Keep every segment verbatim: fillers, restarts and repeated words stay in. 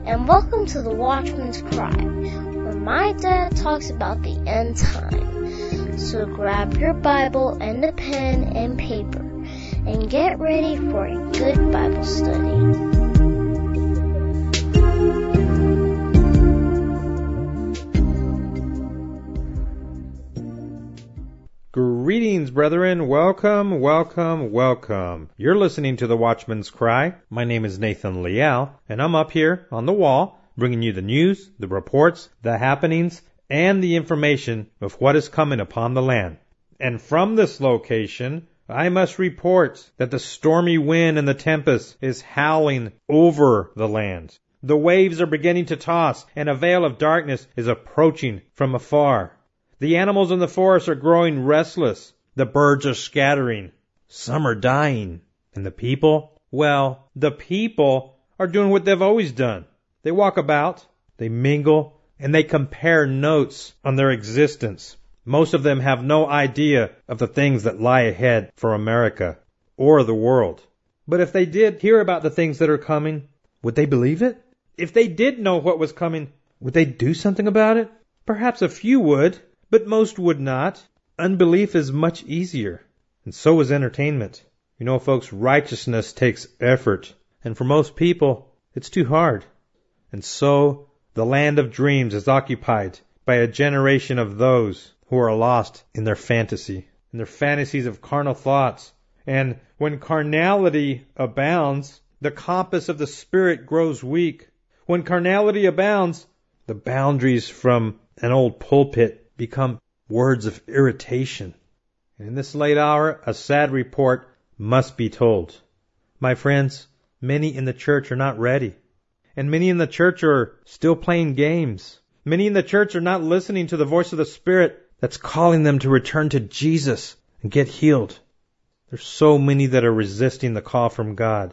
and welcome to the Watchman's Cry, where my dad talks about the end time. So grab your Bible and a pen and paper, and get ready for a good Bible study. Greetings, brethren. Welcome, welcome, welcome. You're listening to the Watchman's Cry. My name is Nathan Leal, and I'm up here on the wall bringing you the news, the reports, the happenings, and the information of what is coming upon the land. And from this location, I must report that the stormy wind and the tempest is howling over the land. The waves are beginning to toss, and a veil of darkness is approaching from afar. The animals in the forest are growing restless. The birds are scattering. Some are dying. And the people? Well, the people are doing what they've always done. They walk about, they mingle, and they compare notes on their existence. Most of them have no idea of the things that lie ahead for America or the world. But if they did hear about the things that are coming, would they believe it? If they did know what was coming, would they do something about it? Perhaps a few would. But most would not. Unbelief is much easier. And so is entertainment. You know, folks, righteousness takes effort. And for most people, it's too hard. And so, the land of dreams is occupied by a generation of those who are lost in their fantasy, in their fantasies of carnal thoughts. And when carnality abounds, the compass of the Spirit grows weak. When carnality abounds, the boundaries from an old pulpit become words of irritation. And in this late hour, a sad report must be told. My friends, many in the church are not ready. And many in the church are still playing games. Many in the church are not listening to the voice of the Spirit that's calling them to return to Jesus and get healed. There's so many that are resisting the call from God.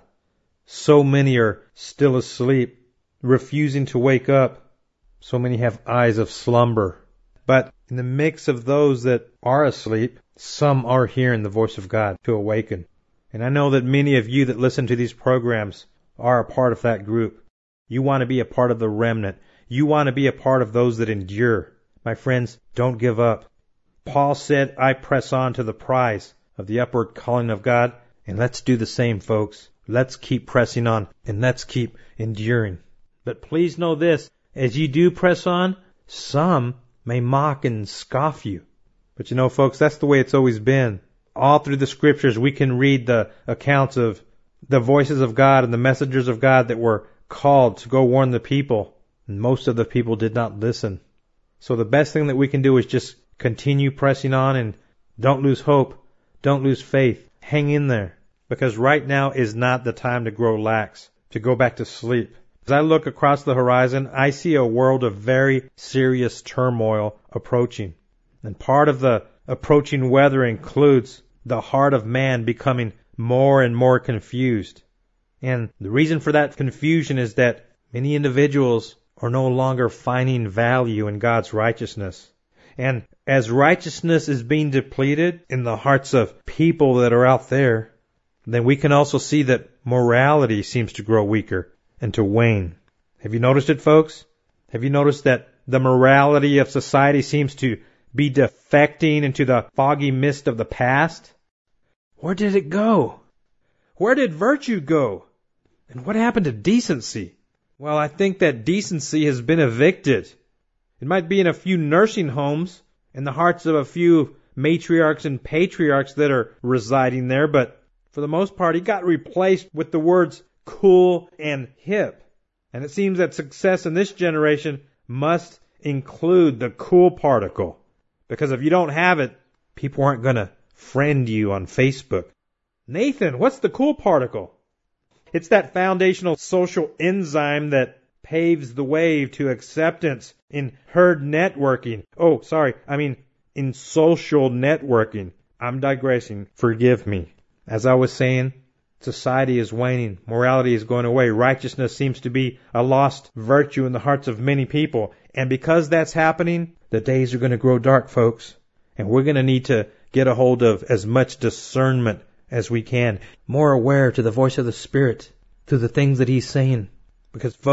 So many are still asleep, refusing to wake up. So many have eyes of slumber. But in the mix of those that are asleep, some are hearing the voice of God to awaken. And I know that many of you that listen to these programs are a part of that group. You want to be a part of the remnant. You want to be a part of those that endure. My friends, don't give up. Paul said, I press on to the prize of the upward calling of God. And let's do the same, folks. Let's keep pressing on and let's keep enduring. But please know this, as you do press on, some may mock and scoff you. But you know, folks, that's the way it's always been. All through the scriptures, we can read the accounts of the voices of God and the messengers of God that were called to go warn the people. And most of the people did not listen. So the best thing that we can do is just continue pressing on and don't lose hope. Don't lose faith. Hang in there. Because right now is not the time to grow lax, to go back to sleep. As I look across the horizon, I see a world of very serious turmoil approaching. And part of the approaching weather includes the heart of man becoming more and more confused. And the reason for that confusion is that many individuals are no longer finding value in God's righteousness. And as righteousness is being depleted in the hearts of people that are out there, then we can also see that morality seems to grow weaker and to wane. Have you noticed it, folks? Have you noticed that the morality of society seems to be defecting into the foggy mist of the past? Where did it go? Where did virtue go? And what happened to decency? Well, I think that decency has been evicted. It might be in a few nursing homes, in the hearts of a few matriarchs and patriarchs that are residing there, but for the most part, it got replaced with the words cool and hip. And it seems that success in this generation must include the cool particle. Because if you don't have it, people aren't going to friend you on Facebook. Nathan, what's the cool particle? It's that foundational social enzyme that paves the way to acceptance in herd networking. Oh, sorry, I mean in social networking. I'm digressing. Forgive me. As I was saying, society is waning. Morality is going away. Righteousness seems to be a lost virtue in the hearts of many people. And because that's happening, the days are going to grow dark, folks. And we're going to need to get a hold of as much discernment as we can. More aware to the voice of the Spirit through the things that He's saying. Because, folks,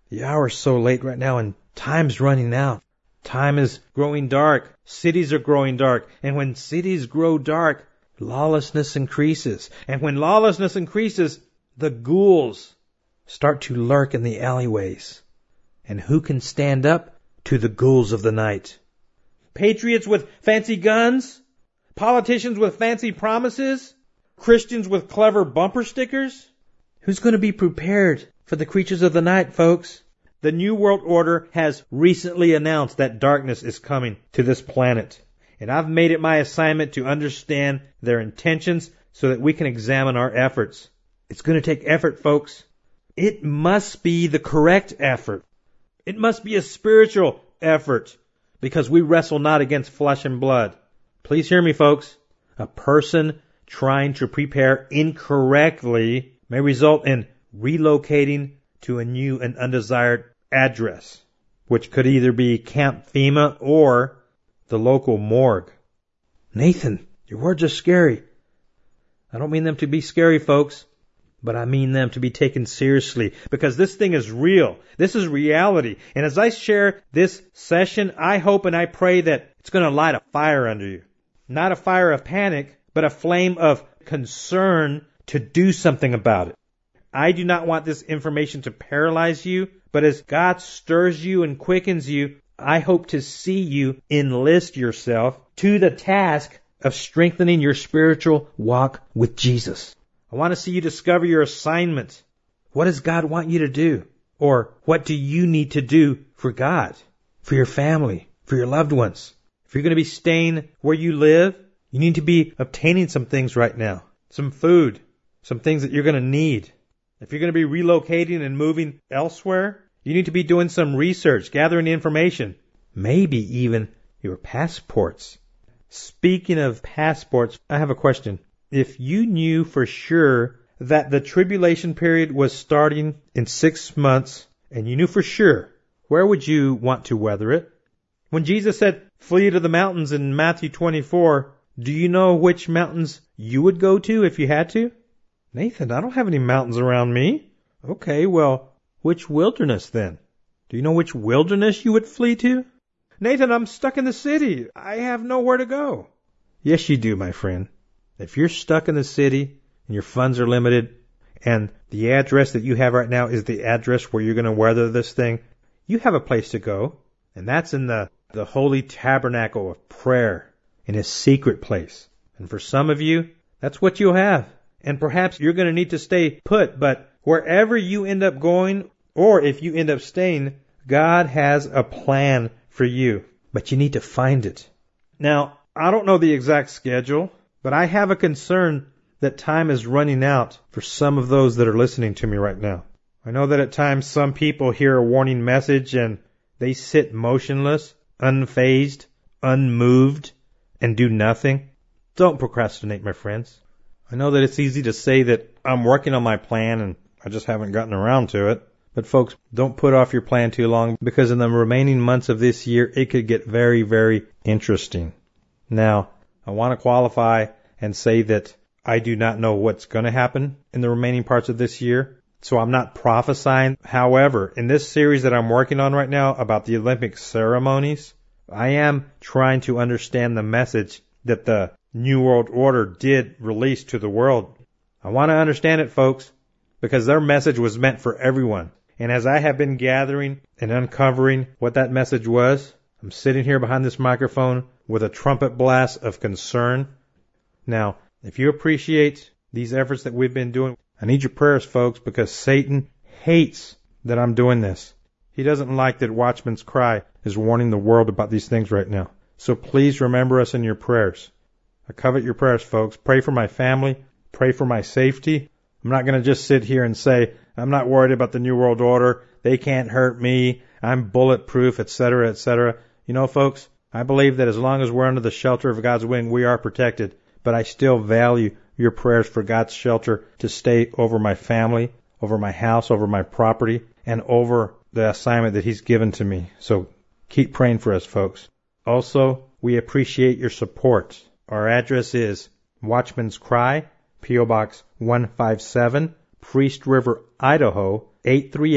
The hour's so late right now and time's running out. Time is growing dark. Cities are growing dark. And when cities grow dark, lawlessness increases. And when lawlessness increases, the ghouls start to lurk in the alleyways. And who can stand up to the ghouls of the night? Patriots with fancy guns? Politicians with fancy promises? Christians with clever bumper stickers? Who's going to be prepared for the creatures of the night, folks? The New World Order has recently announced that darkness is coming to this planet. And I've made it my assignment to understand their intentions so that we can examine our efforts. It's going to take effort, folks. It must be the correct effort. It must be a spiritual effort because we wrestle not against flesh and blood. Please hear me, folks. A person trying to prepare incorrectly may result in relocating to a new and undesired address, which could either be Camp FEMA or the local morgue. Nathan, your words are scary. I don't mean them to be scary, folks, but I mean them to be taken seriously because this thing is real. This is reality. And as I share this session, I hope and I pray that it's going to light a fire under you. Not a fire of panic, but a flame of concern to do something about it. I do not want this information to paralyze you, but as God stirs you and quickens you, I hope to see you enlist yourself to the task of strengthening your spiritual walk with Jesus. I want to see you discover your assignment. What does God want you to do? Or what do you need to do for God, for your family, for your loved ones? If you're going to be staying where you live, you need to be obtaining some things right now. Some food, some things that you're going to need. If you're going to be relocating and moving elsewhere, you need to be doing some research, gathering information, maybe even your passports. Speaking of passports, I have a question. If you knew for sure that the tribulation period was starting in six months, and you knew for sure, where would you want to weather it? When Jesus said, flee to the mountains in Matthew twenty-four, do you know which mountains you would go to if you had to? Nathan, I don't have any mountains around me. Okay, well, which wilderness then? Do you know which wilderness you would flee to? Nathan, I'm stuck in the city. I have nowhere to go. Yes, you do, my friend. If you're stuck in the city and your funds are limited and the address that you have right now is the address where you're going to weather this thing, you have a place to go. And that's in the, the holy tabernacle of prayer, in a secret place. And for some of you, that's what you'll have. And perhaps you're going to need to stay put, but wherever you end up going, or if you end up staying, God has a plan for you. But you need to find it. Now, I don't know the exact schedule, but I have a concern that time is running out for some of those that are listening to me right now. I know that at times some people hear a warning message and they sit motionless, unfazed, unmoved, and do nothing. Don't procrastinate, my friends. I know that it's easy to say that I'm working on my plan and I just haven't gotten around to it. But folks, don't put off your plan too long because in the remaining months of this year, it could get very, very interesting. Now, I want to qualify and say that I do not know what's going to happen in the remaining parts of this year. So I'm not prophesying. However, in this series that I'm working on right now about the Olympic ceremonies, I am trying to understand the message that the New World Order did release to the world. I want to understand it, folks, because their message was meant for everyone. And as I have been gathering and uncovering what that message was, I'm sitting here behind this microphone with a trumpet blast of concern. Now, if you appreciate these efforts that we've been doing, I need your prayers, folks, because Satan hates that I'm doing this. He doesn't like that Watchman's Cry is warning the world about these things right now. So please remember us in your prayers. I covet your prayers, folks. Pray for my family. Pray for my safety. I'm not going to just sit here and say, I'm not worried about the New World Order. They can't hurt me. I'm bulletproof, et cetera, et cetera. You know, folks, I believe that as long as we're under the shelter of God's wing, we are protected. But I still value your prayers for God's shelter to stay over my family, over my house, over my property, and over the assignment that He's given to me. So keep praying for us, folks. Also, we appreciate your support. Our address is Watchman's Cry, P O Box one five seven, Priest River, Idaho, eight three eight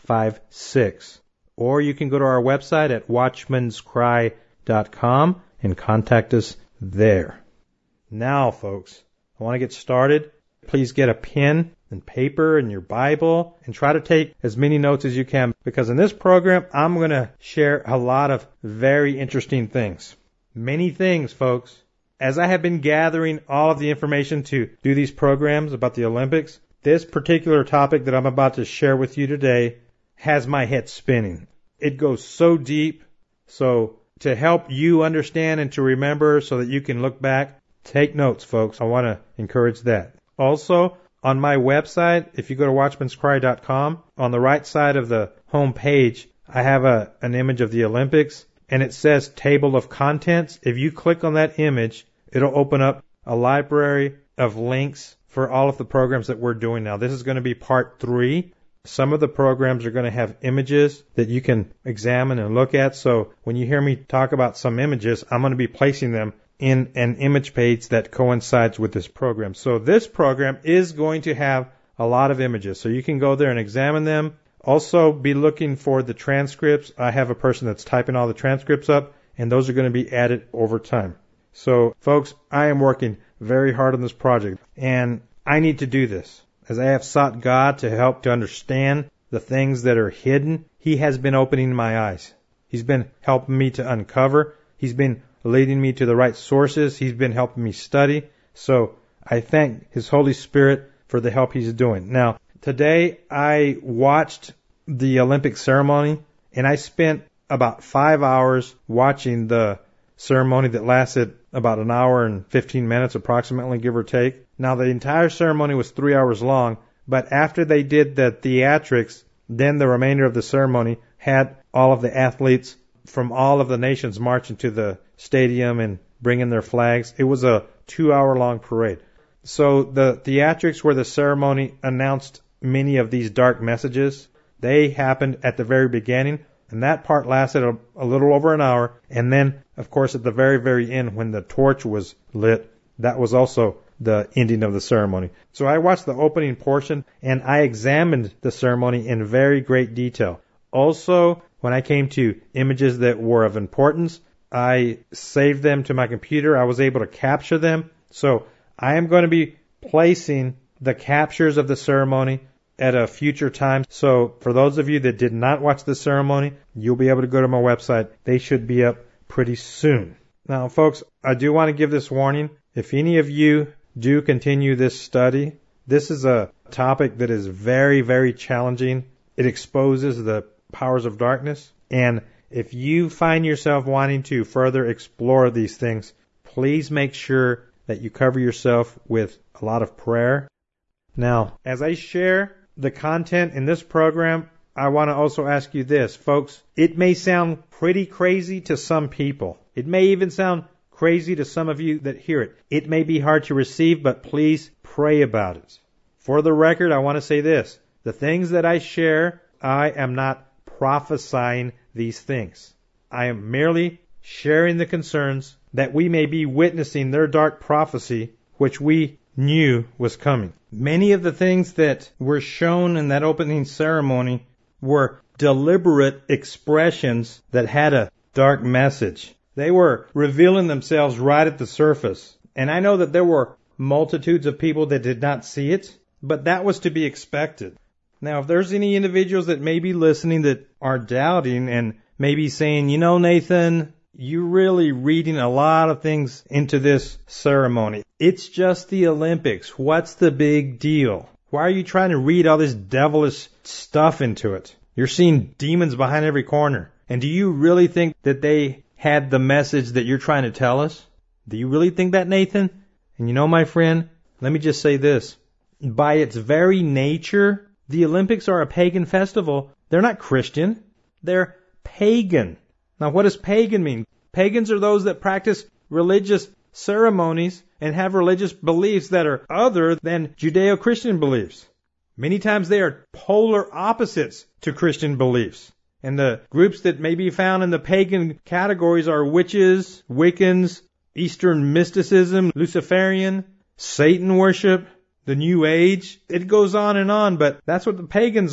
five six. Or you can go to our website at watchmans cry dot com and contact us there. Now, folks, I want to get started. Please get a pen and paper and your Bible and try to take as many notes as you can, because in this program, I'm going to share a lot of very interesting things. Many things, folks. As I have been gathering all of the information to do these programs about the Olympics, this particular topic that I'm about to share with you today has my head spinning. It goes so deep. So to help you understand and to remember so that you can look back, take notes, folks. I want to encourage that. Also, on my website, if you go to watchmans cry dot com, on the right side of the home page, I have a, an image of the Olympics, and it says Table of Contents. If you click on that image, it'll open up a library of links for all of the programs that we're doing now. This is going to be part three. Some of the programs are going to have images that you can examine and look at. So when you hear me talk about some images, I'm going to be placing them in an image page that coincides with this program. So this program is going to have a lot of images. So you can go there and examine them. Also be looking for the transcripts. I have a person that's typing all the transcripts up, and those are going to be added over time. So folks, I am working very hard on this project, and I need to do this. As I have sought God to help to understand the things that are hidden, He has been opening my eyes. He's been helping me to uncover. He's been leading me to the right sources. He's been helping me study. So I thank His Holy Spirit for the help He's doing. Now, today I watched the Olympic ceremony, and I spent about five hours watching the ceremony that lasted about an hour and fifteen minutes approximately, give or take. Now, the entire ceremony was three hours long, but after they did the theatrics, then the remainder of the ceremony had all of the athletes from all of the nations march into the stadium and bring in their flags. It was a two-hour-long parade. So the theatrics where the ceremony announced many of these dark messages, they happened at the very beginning, and that part lasted a, a little over an hour. And then, of course, at the very, very end, when the torch was lit, that was also the ending of the ceremony. So I watched the opening portion, and I examined the ceremony in very great detail. Also, when I came to images that were of importance, I saved them to my computer. I was able to capture them. So I am going to be placing the captures of the ceremony at a future time. So for those of you that did not watch the ceremony, you'll be able to go to my website. They should be up pretty soon. Now, folks, I do want to give this warning. If any of you do continue this study, this is a topic that is very, very challenging. It exposes the powers of darkness. And if you find yourself wanting to further explore these things, please make sure that you cover yourself with a lot of prayer. Now, as I share the content in this program, I want to also ask you this, folks. It may sound pretty crazy to some people. It may even sound crazy to some of you that hear it. It may be hard to receive, but please pray about it. For the record, I want to say this. The things that I share, I am not prophesying these things. I am merely sharing the concerns that we may be witnessing their dark prophecy, which we knew was coming. Many of the things that were shown in that opening ceremony were deliberate expressions that had a dark message. They were revealing themselves right at the surface. And I know that there were multitudes of people that did not see it, but that was to be expected. Now, if there's any individuals that may be listening that are doubting and maybe saying, you know, Nathan, you're really reading a lot of things into this ceremony. It's just the Olympics. What's the big deal? Why are you trying to read all this devilish stuff into it? You're seeing demons behind every corner. And do you really think that they had the message that you're trying to tell us? Do you really think that, Nathan? And you know, my friend, let me just say this. By its very nature, the Olympics are a pagan festival. They're not Christian. They're pagan. Now, what does pagan mean? Pagans are those that practice religious ceremonies and have religious beliefs that are other than Judeo-Christian beliefs. Many times they are polar opposites to Christian beliefs. And the groups that may be found in the pagan categories are witches, Wiccans, Eastern mysticism, Luciferian, Satan worship, the New Age. It goes on and on, but that's what the pagans are.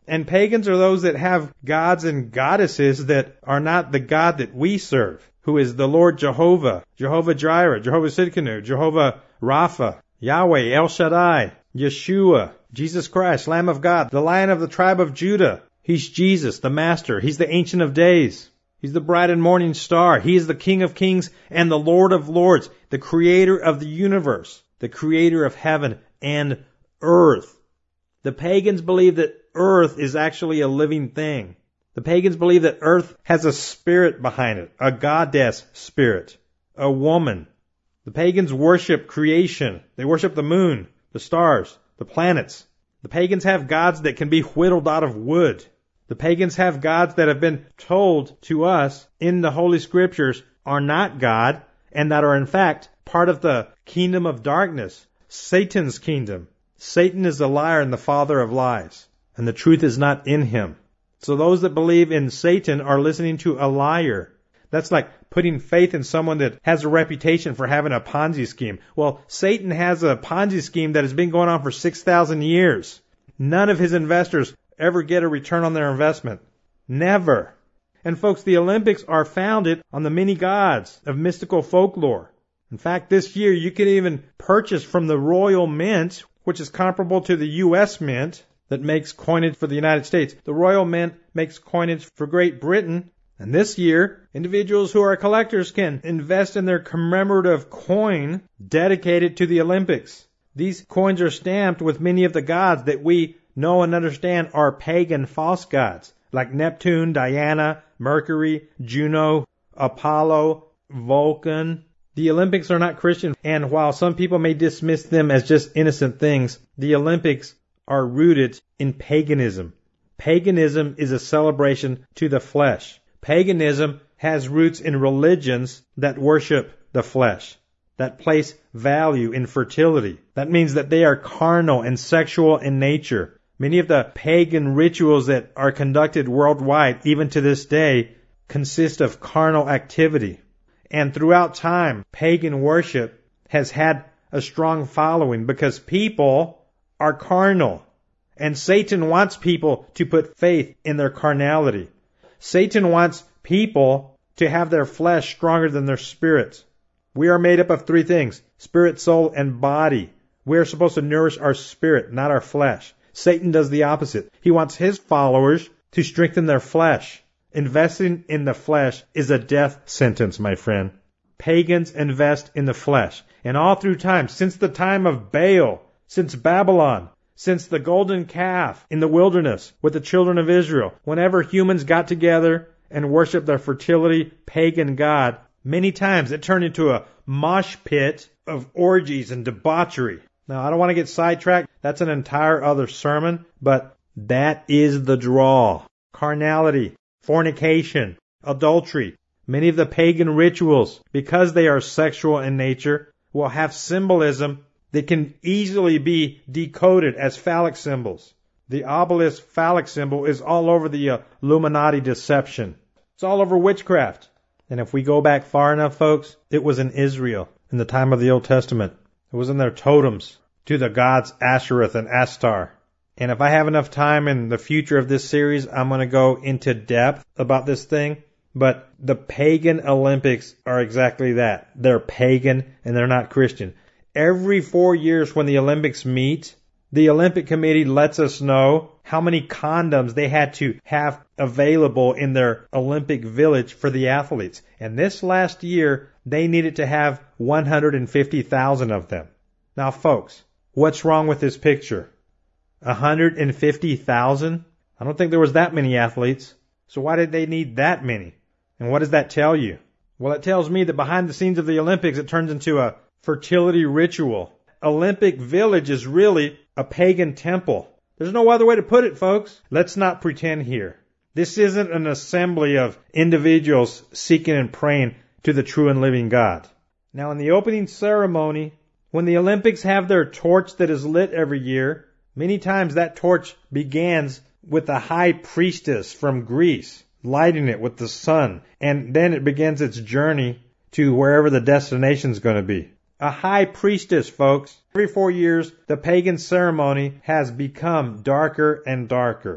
And pagans are those that have gods and goddesses that are not the God that we serve, who is the Lord Jehovah, Jehovah Jireh, Jehovah Sidkenu, Jehovah Rapha, Yahweh, El Shaddai, Yeshua, Jesus Christ, Lamb of God, the Lion of the tribe of Judah. He's Jesus, the Master. He's the Ancient of Days. He's the bright and morning star. He is the King of Kings and the Lord of Lords, the Creator of the universe, the Creator of heaven and earth. The pagans believe that earth is actually a living thing. The pagans believe that earth has a spirit behind it, a goddess spirit, a woman. The pagans worship creation. They worship the moon, the stars, the planets. The pagans have gods that can be whittled out of wood. The pagans have gods that have been told to us in the Holy Scriptures are not God and that are in fact part of the kingdom of darkness, Satan's kingdom. Satan is the liar and the father of lies, and the truth is not in him. So those that believe in Satan are listening to a liar. That's like putting faith in someone that has a reputation for having a Ponzi scheme. Well, Satan has a Ponzi scheme that has been going on for six thousand years. None of his investors ever get a return on their investment. Never. And folks, the Olympics are founded on the many gods of mystical folklore. In fact, this year you can even purchase from the Royal Mint, which is comparable to the U S Mint that makes coinage for the United States. The Royal Mint makes coinage for Great Britain. And this year, individuals who are collectors can invest in their commemorative coin dedicated to the Olympics. These coins are stamped with many of the gods that we know and understand are pagan false gods, like Neptune, Diana, Mercury, Juno, Apollo, Vulcan. The Olympics are not Christian, and while some people may dismiss them as just innocent things, the Olympics are rooted in paganism. Paganism is a celebration to the flesh. Paganism has roots in religions that worship the flesh, that place value in fertility. That means that they are carnal and sexual in nature. Many of the pagan rituals that are conducted worldwide, even to this day, consist of carnal activity. And throughout time, pagan worship has had a strong following because people are carnal. And Satan wants people to put faith in their carnality. Satan wants people to have their flesh stronger than their spirit. We are made up of three things: spirit, soul, and body. We are supposed to nourish our spirit, not our flesh. Satan does the opposite. He wants his followers to strengthen their flesh. Investing in the flesh is a death sentence, my friend. Pagans invest in the flesh. And all through time, since the time of Baal, since Babylon, since the golden calf in the wilderness with the children of Israel, whenever humans got together and worshiped their fertility pagan god, many times it turned into a mosh pit of orgies and debauchery. Now, I don't want to get sidetracked. That's an entire other sermon, but that is the draw. Carnality, fornication, adultery. Many of the pagan rituals, because they are sexual in nature, will have symbolism that can easily be decoded as phallic symbols. The obelisk phallic symbol is all over the Illuminati deception. It's all over witchcraft. And if we go back far enough, folks, it was in Israel in the time of the Old Testament. It was in their totems to the gods Ashereth and Astar. And if I have enough time in the future of this series, I'm going to go into depth about this thing. But the pagan Olympics are exactly that. They're pagan and they're not Christian. Every four years when the Olympics meet, the Olympic Committee lets us know how many condoms they had to have available in their Olympic village for the athletes. And this last year, they needed to have one hundred fifty thousand of them. Now, folks, what's wrong with this picture? one hundred fifty thousand? I don't think there was that many athletes. So why did they need that many? And what does that tell you? Well, it tells me that behind the scenes of the Olympics, it turns into a fertility ritual. Olympic Village is really a pagan temple. There's no other way to put it, folks. Let's not pretend here. This isn't an assembly of individuals seeking and praying to the true and living God. Now, in the opening ceremony, when the Olympics have their torch that is lit every year, many times that torch begins with a high priestess from Greece lighting it with the sun, and then it begins its journey to wherever the destination is going to be. A high priestess, folks. Every four years, the pagan ceremony has become darker and darker.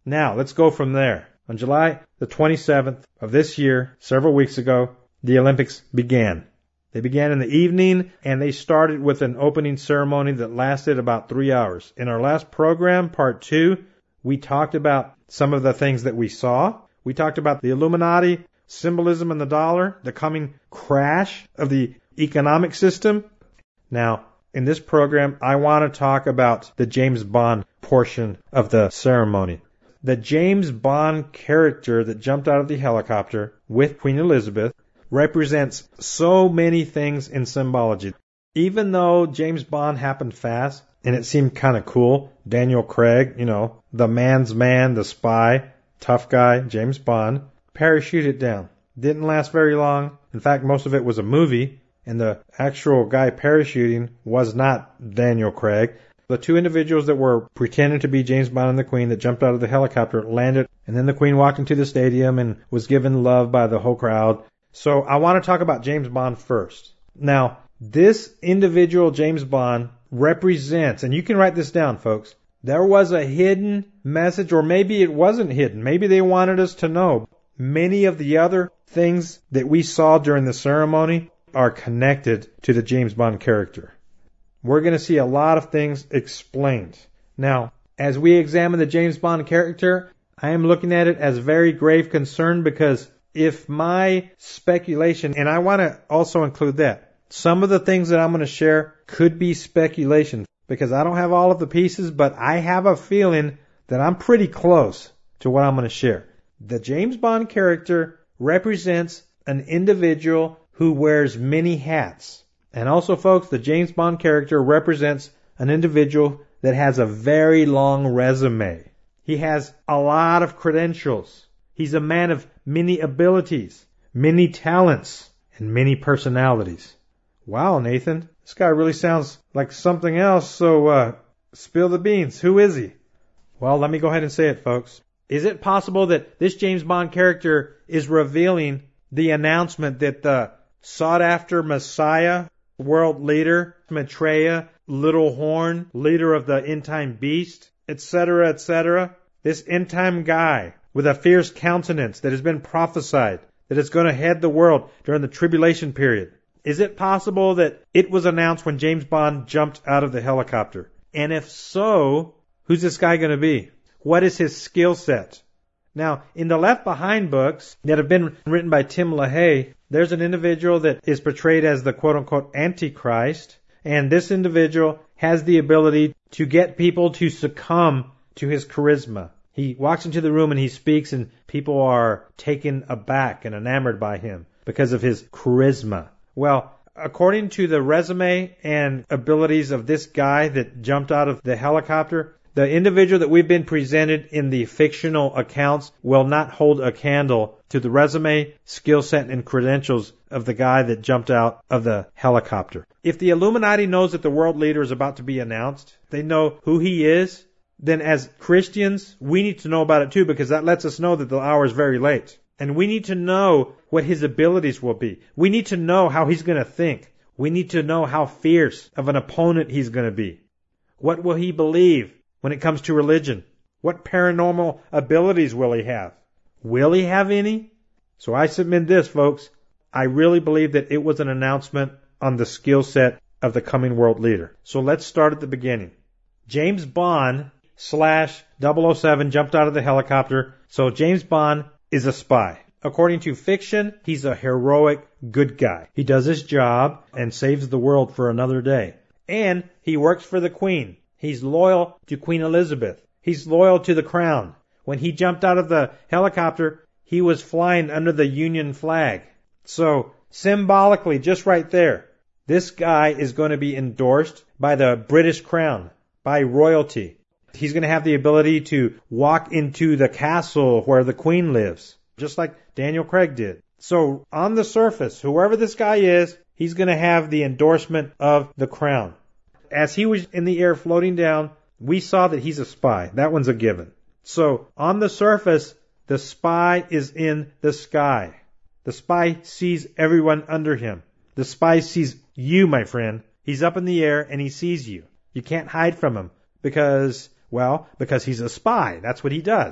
Now, let's go from there. On July the twenty-seventh of this year, several weeks ago, the Olympics began. They began in the evening, and they started with an opening ceremony that lasted about three hours. In our last program, part two, we talked about some of the things that we saw. We talked about the Illuminati, symbolism in the dollar, the coming crash of the economic system. Now, in this program, I want to talk about the James Bond portion of the ceremony. The James Bond character that jumped out of the helicopter with Queen Elizabeth represents so many things in symbology. Even though James Bond happened fast and it seemed kind of cool, Daniel Craig, you know, the man's man, the spy, tough guy, James Bond, parachuted down. Didn't last very long. In fact, most of it was a movie, and the actual guy parachuting was not Daniel Craig. The two individuals that were pretending to be James Bond and the Queen that jumped out of the helicopter landed, and then the Queen walked into the stadium and was given love by the whole crowd. So I want to talk about James Bond first. Now, this individual James Bond represents, and you can write this down, folks, there was a hidden message, or maybe it wasn't hidden. Maybe they wanted us to know. Many of the other things that we saw during the ceremony are connected to the James Bond character. We're going to see a lot of things explained. Now, as we examine the James Bond character, I am looking at it as very grave concern, because if my speculation, and I want to also include that, some of the things that I'm going to share could be speculation, because I don't have all of the pieces, but I have a feeling that I'm pretty close to what I'm going to share. The James Bond character represents an individual who wears many hats. And also, folks, the James Bond character represents an individual that has a very long resume. He has a lot of credentials. He's a man of many abilities, many talents, and many personalities. Wow, Nathan, this guy really sounds like something else, so uh, spill the beans. Who is he? Well, let me go ahead and say it, folks. Is it possible that this James Bond character is revealing the announcement that the sought-after Messiah, world leader, Maitreya, Little Horn, leader of the end-time beast, et cetera, et cetera, this end-time guy with a fierce countenance that has been prophesied, that is going to head the world during the tribulation period? Is it possible that it was announced when James Bond jumped out of the helicopter? And if so, who's this guy going to be? What is his skill set? Now, in the Left Behind books that have been written by Tim LaHaye, there's an individual that is portrayed as the quote-unquote Antichrist, and this individual has the ability to get people to succumb to his charisma. He walks into the room and he speaks, and people are taken aback and enamored by him because of his charisma. Well, according to the resume and abilities of this guy that jumped out of the helicopter, the individual that we've been presented in the fictional accounts will not hold a candle to the resume, skill set, and credentials of the guy that jumped out of the helicopter. If the Illuminati knows that the world leader is about to be announced, they know who he is, then as Christians, we need to know about it too, because that lets us know that the hour is very late. And we need to know what his abilities will be. We need to know how he's going to think. We need to know how fierce of an opponent he's going to be. What will he believe when it comes to religion? What paranormal abilities will he have? Will he have any? So I submit this, folks. I really believe that it was an announcement on the skill set of the coming world leader. So let's start at the beginning. James Bond slash double oh seven jumped out of the helicopter. So James Bond is a spy. According to fiction, he's a heroic good guy. He does his job and saves the world for another day. And he works for the Queen. He's loyal to Queen Elizabeth. He's loyal to the crown. When he jumped out of the helicopter, he was flying under the Union flag. So, symbolically, just right there, this guy is going to be endorsed by the British crown, by royalty. He's going to have the ability to walk into the castle where the Queen lives, just like Daniel Craig did. So, on the surface, whoever this guy is, he's going to have the endorsement of the crown. As he was in the air floating down, we saw that he's a spy. That one's a given. So, on the surface, the spy is in the sky. The spy sees everyone under him. The spy sees you, my friend. He's up in the air and he sees you. You can't hide from him because, well, because he's a spy. That's what he does.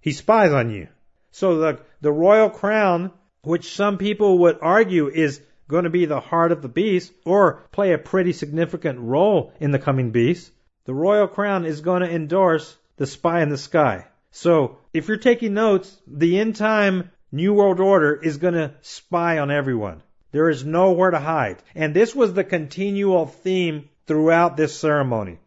He spies on you. So the, the royal crown, which some people would argue is going to be the heart of the beast or play a pretty significant role in the coming beast, the royal crown is going to endorse the spy in the sky. So if you're taking notes, the end time New World Order is going to spy on everyone. There is nowhere to hide. And this was the continual theme throughout this ceremony.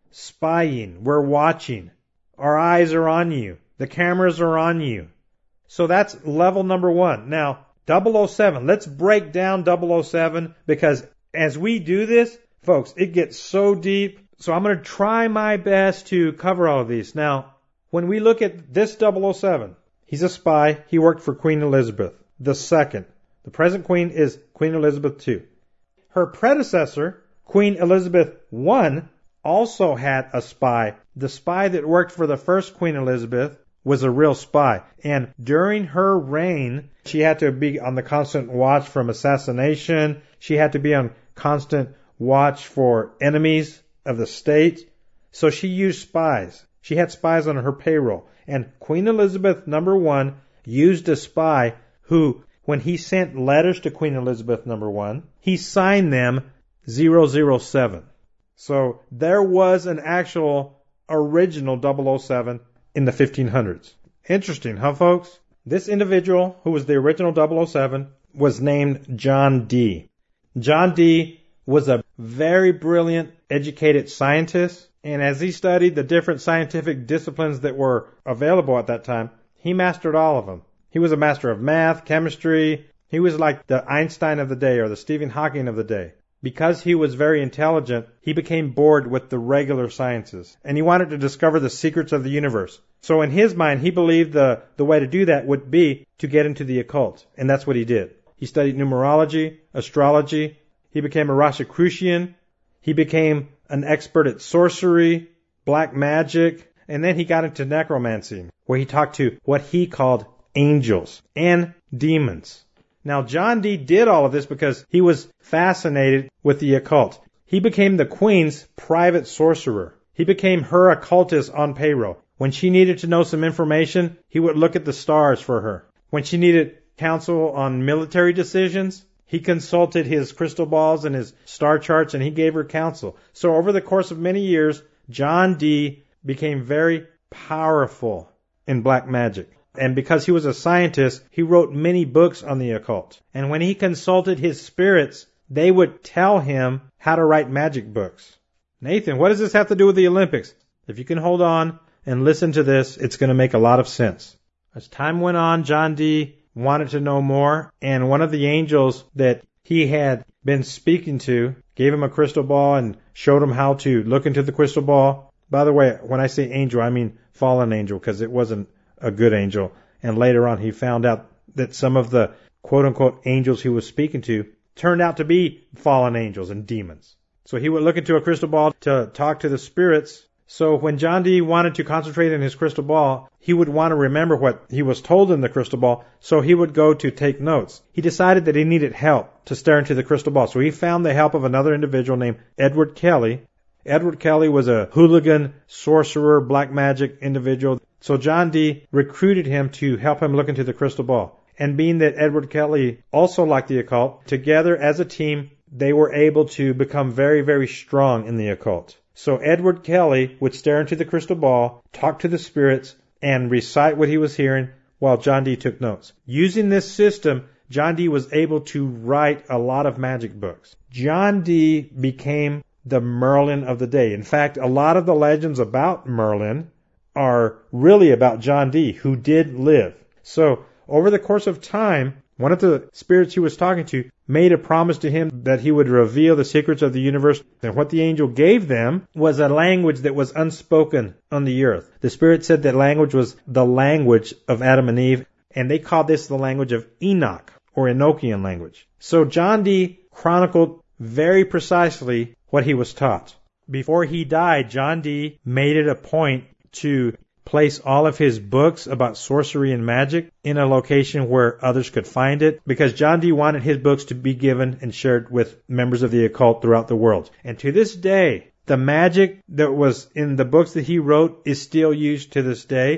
Spying. We're watching. Our eyes are on you. The cameras are on you. So that's level number one. Now, double oh seven. Let's break down double oh seven because as we do this, folks, it gets so deep. So I'm going to try my best to cover all of these. Now, when we look at this double oh seven, he's a spy. He worked for Queen Elizabeth the Second. The present queen is Queen Elizabeth the Second. Her predecessor, Queen Elizabeth the First, also had a spy. The spy that worked for the first Queen Elizabeth was a real spy. And during her reign, she had to be on the constant watch from assassination. She had to be on constant watch for enemies of the state. So she used spies. She had spies on her payroll. And Queen Elizabeth number one used a spy who, when he sent letters to Queen Elizabeth number one, he signed them zero zero seven. So there was an actual original double oh seven in the fifteen hundreds. Interesting, huh, folks? This individual, who was the original double oh seven, was named John Dee. John Dee was a very brilliant, educated scientist, and as he studied the different scientific disciplines that were available at that time, he mastered all of them. He was a master of math, chemistry. He was like the Einstein of the day or the Stephen Hawking of the day. Because he was very intelligent, he became bored with the regular sciences, and he wanted to discover the secrets of the universe. So in his mind, he believed the, the way to do that would be to get into the occult, and that's what he did. He studied numerology, astrology. He became a Rosicrucian. He became an expert at sorcery, black magic, and then he got into necromancy, where he talked to what he called angels and demons. Now, John Dee did all of this because he was fascinated with the occult. He became the Queen's private sorcerer. He became her occultist on payroll. When she needed to know some information, he would look at the stars for her. When she needed counsel on military decisions, he consulted his crystal balls and his star charts, and he gave her counsel. So over the course of many years, John Dee became very powerful in black magic. And because he was a scientist, he wrote many books on the occult. And when he consulted his spirits, they would tell him how to write magic books. Nathan, what does this have to do with the Olympics? If you can hold on and listen to this, it's going to make a lot of sense. As time went on, John Dee wanted to know more, and one of the angels that he had been speaking to gave him a crystal ball and showed him how to look into the crystal ball. By the way, when I say angel, I mean fallen angel, because it wasn't a good angel. And later on, he found out that some of the quote-unquote angels he was speaking to turned out to be fallen angels and demons. So he would look into a crystal ball to talk to the spirits. So when John Dee wanted to concentrate on his crystal ball, he would want to remember what he was told in the crystal ball, so he would go to take notes. He decided that he needed help to stare into the crystal ball, so he found the help of another individual named Edward Kelly. Edward Kelly was a hooligan, sorcerer, black magic individual. So John Dee recruited him to help him look into the crystal ball. And being that Edward Kelly also liked the occult, together as a team, they were able to become very, very strong in the occult. So Edward Kelly would stare into the crystal ball, talk to the spirits, and recite what he was hearing while John Dee took notes. Using this system, John Dee was able to write a lot of magic books. John Dee became the Merlin of the day. In fact, a lot of the legends about Merlin are really about John Dee, who did live. So over the course of time, one of the spirits he was talking to made a promise to him that he would reveal the secrets of the universe. And what the angel gave them was a language that was unspoken on the earth. The spirit said that language was the language of Adam and Eve, and they called this the language of Enoch, or Enochian language. So John Dee chronicled very precisely what he was taught. Before he died, John Dee made it a point to place all of his books about sorcery and magic in a location where others could find it, because John Dee wanted his books to be given and shared with members of the occult throughout the world. And to this day, the magic that was in the books that he wrote is still used to this day.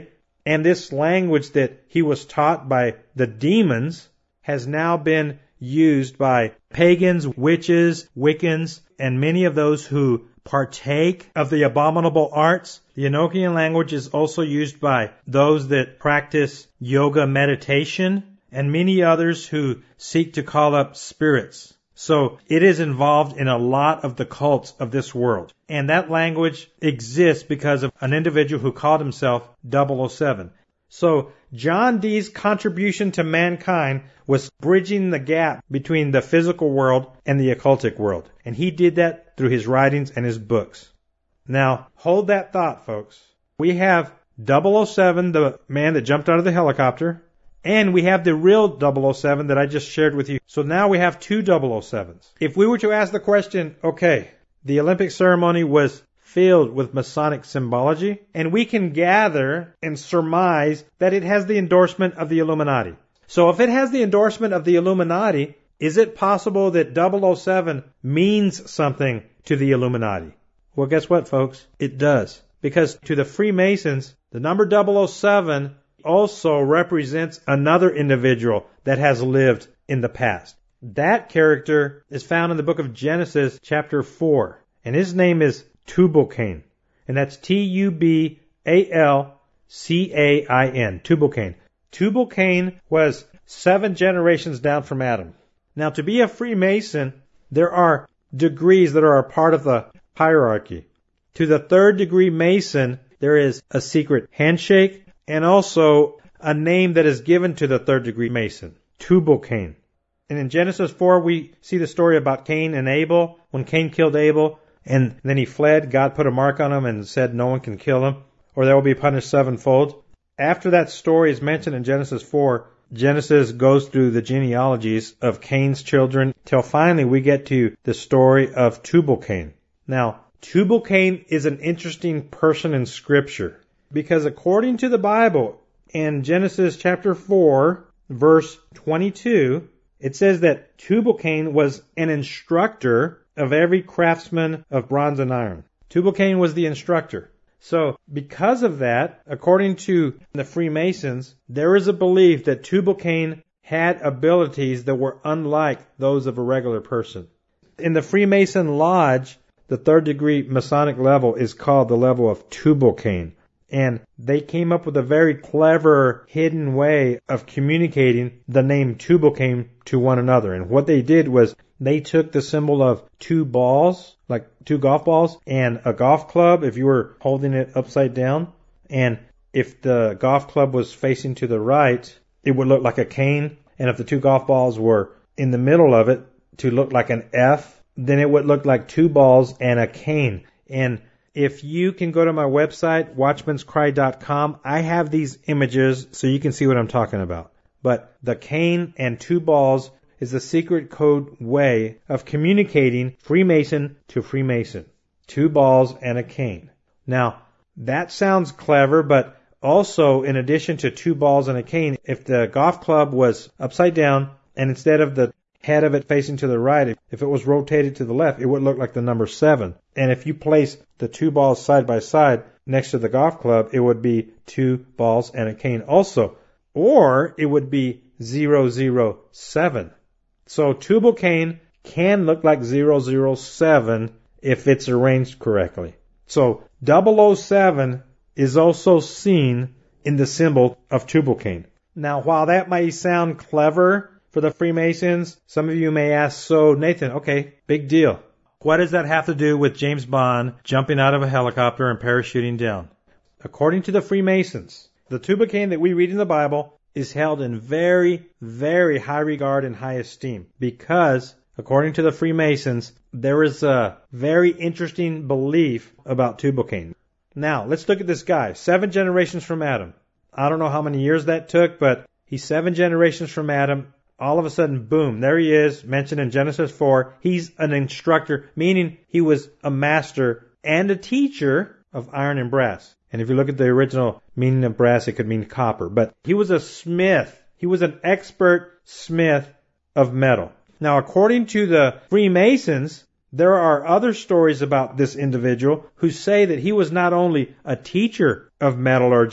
And this language that he was taught by the demons has now been used by pagans, witches, Wiccans, and many of those who partake of the abominable arts. The Enochian language is also used by those that practice yoga meditation and many others who seek to call up spirits. So it is involved in a lot of the cults of this world. And that language exists because of an individual who called himself double oh seven. So John Dee's contribution to mankind was bridging the gap between the physical world and the occultic world. And he did that through his writings and his books. Now, hold that thought, folks. We have double oh seven, the man that jumped out of the helicopter, and we have the real double oh seven that I just shared with you. So now we have two double oh sevens. If we were to ask the question, okay, the Olympic ceremony was filled with Masonic symbology, and we can gather and surmise that it has the endorsement of the Illuminati. So if it has the endorsement of the Illuminati, is it possible that double oh seven means something to the Illuminati? Well, guess what, folks? It does. Because to the Freemasons, the number double oh seven also represents another individual that has lived in the past. That character is found in the book of Genesis, chapter four, and his name is Tubal-Cain, and that's T U B A L C A I N, Tubal-Cain. Tubal-Cain was seven generations down from Adam. Now, to be a Freemason, there are degrees that are a part of the hierarchy. To the third degree Mason, there is a secret handshake and also a name that is given to the third degree Mason, Tubal-Cain. And in Genesis four, we see the story about Cain and Abel. When Cain killed Abel, and then he fled, God put a mark on him and said no one can kill him, or they will be punished sevenfold. After that story is mentioned in Genesis four, Genesis goes through the genealogies of Cain's children till finally we get to the story of Tubal-Cain. Now, Tubal-Cain is an interesting person in Scripture because according to the Bible, in Genesis chapter four, verse twenty-two, it says that Tubal-Cain was an instructor of every craftsman of bronze and iron. Tubal-Cain was the instructor. So, because of that, according to the Freemasons, there is a belief that Tubal-Cain had abilities that were unlike those of a regular person. In the Freemason Lodge, the third degree Masonic level is called the level of Tubal-Cain. And they came up with a very clever, hidden way of communicating the name Tubal-Cain to one another. And what they did was they took the symbol of two balls, like two golf balls, and a golf club if you were holding it upside down. And if the golf club was facing to the right, it would look like a cane. And if the two golf balls were in the middle of it to look like an F, then it would look like two balls and a cane. And if you can go to my website, watchmans cry dot com, I have these images so you can see what I'm talking about. But the cane and two balls is a secret code way of communicating Freemason to Freemason. Two balls and a cane. Now, that sounds clever, but also in addition to two balls and a cane, if the golf club was upside down and instead of the head of it facing to the right, if it was rotated to the left, it would look like the number seven. And if you place the two balls side by side next to the golf club, it would be two balls and a cane also. Or it would be zero zero seven. So Tubal-Cain can look like zero zero seven if it's arranged correctly. So double oh seven is also seen in the symbol of Tubal-Cain. Now, while that may sound clever for the Freemasons, some of you may ask, so Nathan, okay, big deal. What does that have to do with James Bond jumping out of a helicopter and parachuting down? According to the Freemasons, the Tubal-Cain that we read in the Bible is held in very, very high regard and high esteem because, according to the Freemasons, there is a very interesting belief about Tubal-Cain. Now, let's look at this guy. Seven generations from Adam. I don't know how many years that took, but he's seven generations from Adam. All of a sudden, boom, there he is, mentioned in Genesis four. He's an instructor, meaning he was a master and a teacher of iron and brass. And if you look at the original meaning of brass, it could mean copper. But he was a smith. He was an expert smith of metal. Now, according to the Freemasons, there are other stories about this individual who say that he was not only a teacher of metallurgy,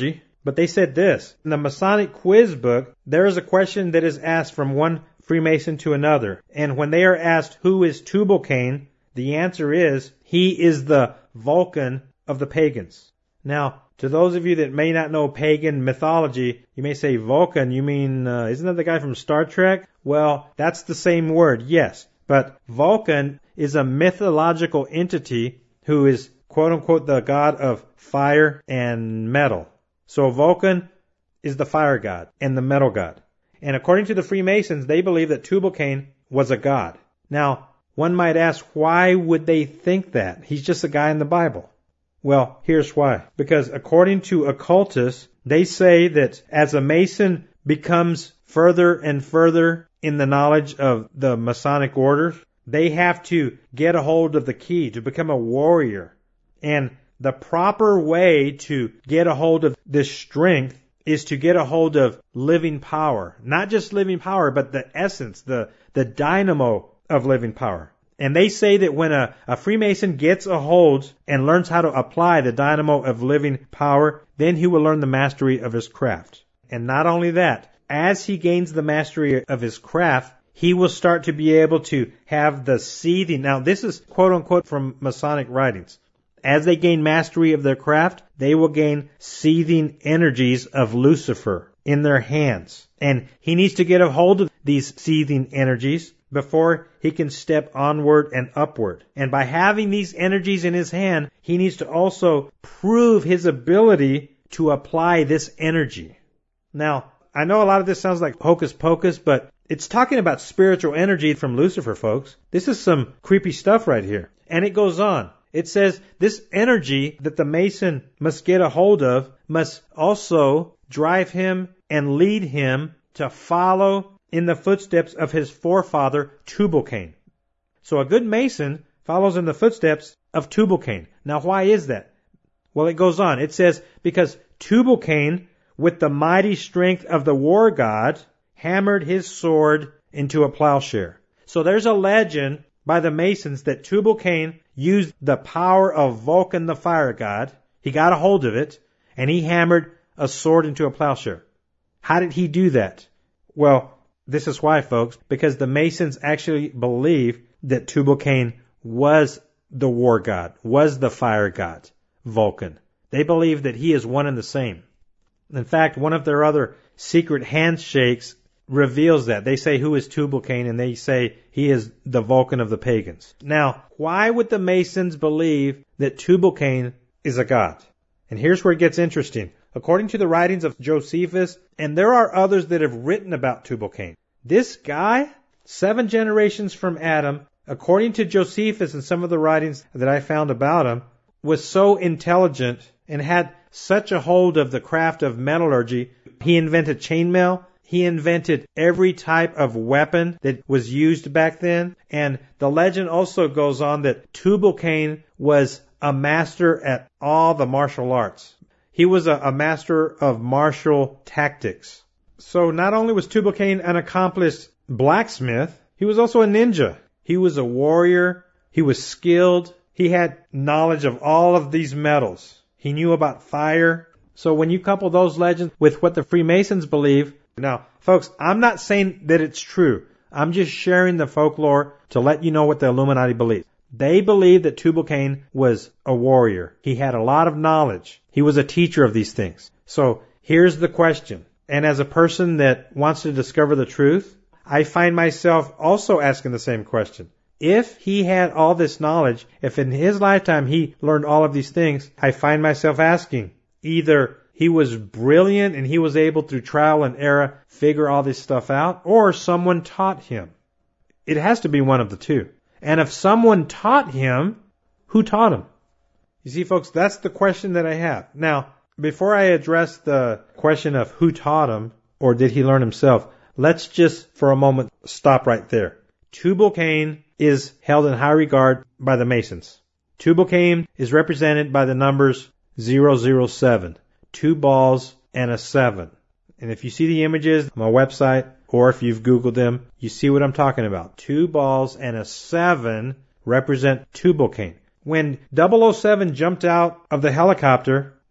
But they said this. In the Masonic quiz book, there is a question that is asked from one Freemason to another. And when they are asked, who is Tubal-Cain, the answer is, he is the Vulcan of the pagans. Now, to those of you that may not know pagan mythology, you may say, Vulcan, you mean, uh, isn't that the guy from Star Trek? Well, that's the same word, yes. But Vulcan is a mythological entity who is, quote unquote, the god of fire and metal. So Vulcan is the fire god and the metal god. And according to the Freemasons, they believe that Tubal-Cain was a god. Now, one might ask, why would they think that? He's just a guy in the Bible. Well, here's why. Because according to occultists, they say that as a Mason becomes further and further in the knowledge of the Masonic orders, they have to get a hold of the key to become a warrior. And the proper way to get a hold of this strength is to get a hold of living power. Not just living power, but the essence, the, the dynamo of living power. And they say that when a, a Freemason gets a hold and learns how to apply the dynamo of living power, then he will learn the mastery of his craft. And not only that, as he gains the mastery of his craft, he will start to be able to have the seething. Now, this is quote unquote from Masonic writings. As they gain mastery of their craft, they will gain seething energies of Lucifer in their hands. And he needs to get a hold of these seething energies before he can step onward and upward. And by having these energies in his hand, he needs to also prove his ability to apply this energy. Now, I know a lot of this sounds like hocus pocus, but it's talking about spiritual energy from Lucifer, folks. This is some creepy stuff right here. And it goes on. It says this energy that the Mason must get a hold of must also drive him and lead him to follow in the footsteps of his forefather, Tubal-Cain. So a good Mason follows in the footsteps of Tubal-Cain. Now, why is that? Well, it goes on. It says, because Tubal-Cain, with the mighty strength of the war god, hammered his sword into a plowshare. So there's a legend by the Masons that Tubal-Cain used the power of Vulcan the fire god. He got a hold of it, and he hammered a sword into a plowshare. How did he do that? Well, this is why, folks, because the Masons actually believe that Tubal-Cain was the war god, was the fire god, Vulcan. They believe that he is one and the same. In fact, one of their other secret handshakes reveals that. They say, who is Tubal-Cain? And they say he is the Vulcan of the pagans. Now, why would the Masons believe that Tubal-Cain is a god? And here's where it gets interesting. According to the writings of Josephus, and there are others that have written about Tubal-Cain, this guy, seven generations from Adam, according to Josephus and some of the writings that I found about him, was so intelligent and had such a hold of the craft of metallurgy. He invented chainmail. He invented every type of weapon that was used back then. And the legend also goes on that Tubal-Cain was a master at all the martial arts. He was a, a master of martial tactics. So not only was Tubal-Cain an accomplished blacksmith, he was also a ninja. He was a warrior. He was skilled. He had knowledge of all of these metals. He knew about fire. So when you couple those legends with what the Freemasons believe, now, folks, I'm not saying that it's true. I'm just sharing the folklore to let you know what the Illuminati believes. They believe that Tubal-Cain was a warrior. He had a lot of knowledge. He was a teacher of these things. So here's the question. And as a person that wants to discover the truth, I find myself also asking the same question. If he had all this knowledge, if in his lifetime he learned all of these things, I find myself asking, either he was brilliant and he was able through trial and error figure all this stuff out, or someone taught him. It has to be one of the two. And if someone taught him, who taught him? You see, folks, that's the question that I have. Now, before I address the question of who taught him, or did he learn himself, let's just for a moment stop right there. Tubal-Cain is held in high regard by the Masons. Tubal-Cain is represented by the numbers zero zero seven, two balls and a seven. And if you see the images on my website, or if you've Googled them, you see what I'm talking about. Two balls and a seven represent Tubal-Cain. When double oh seven jumped out of the helicopter,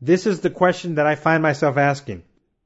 This is the question that I find myself asking.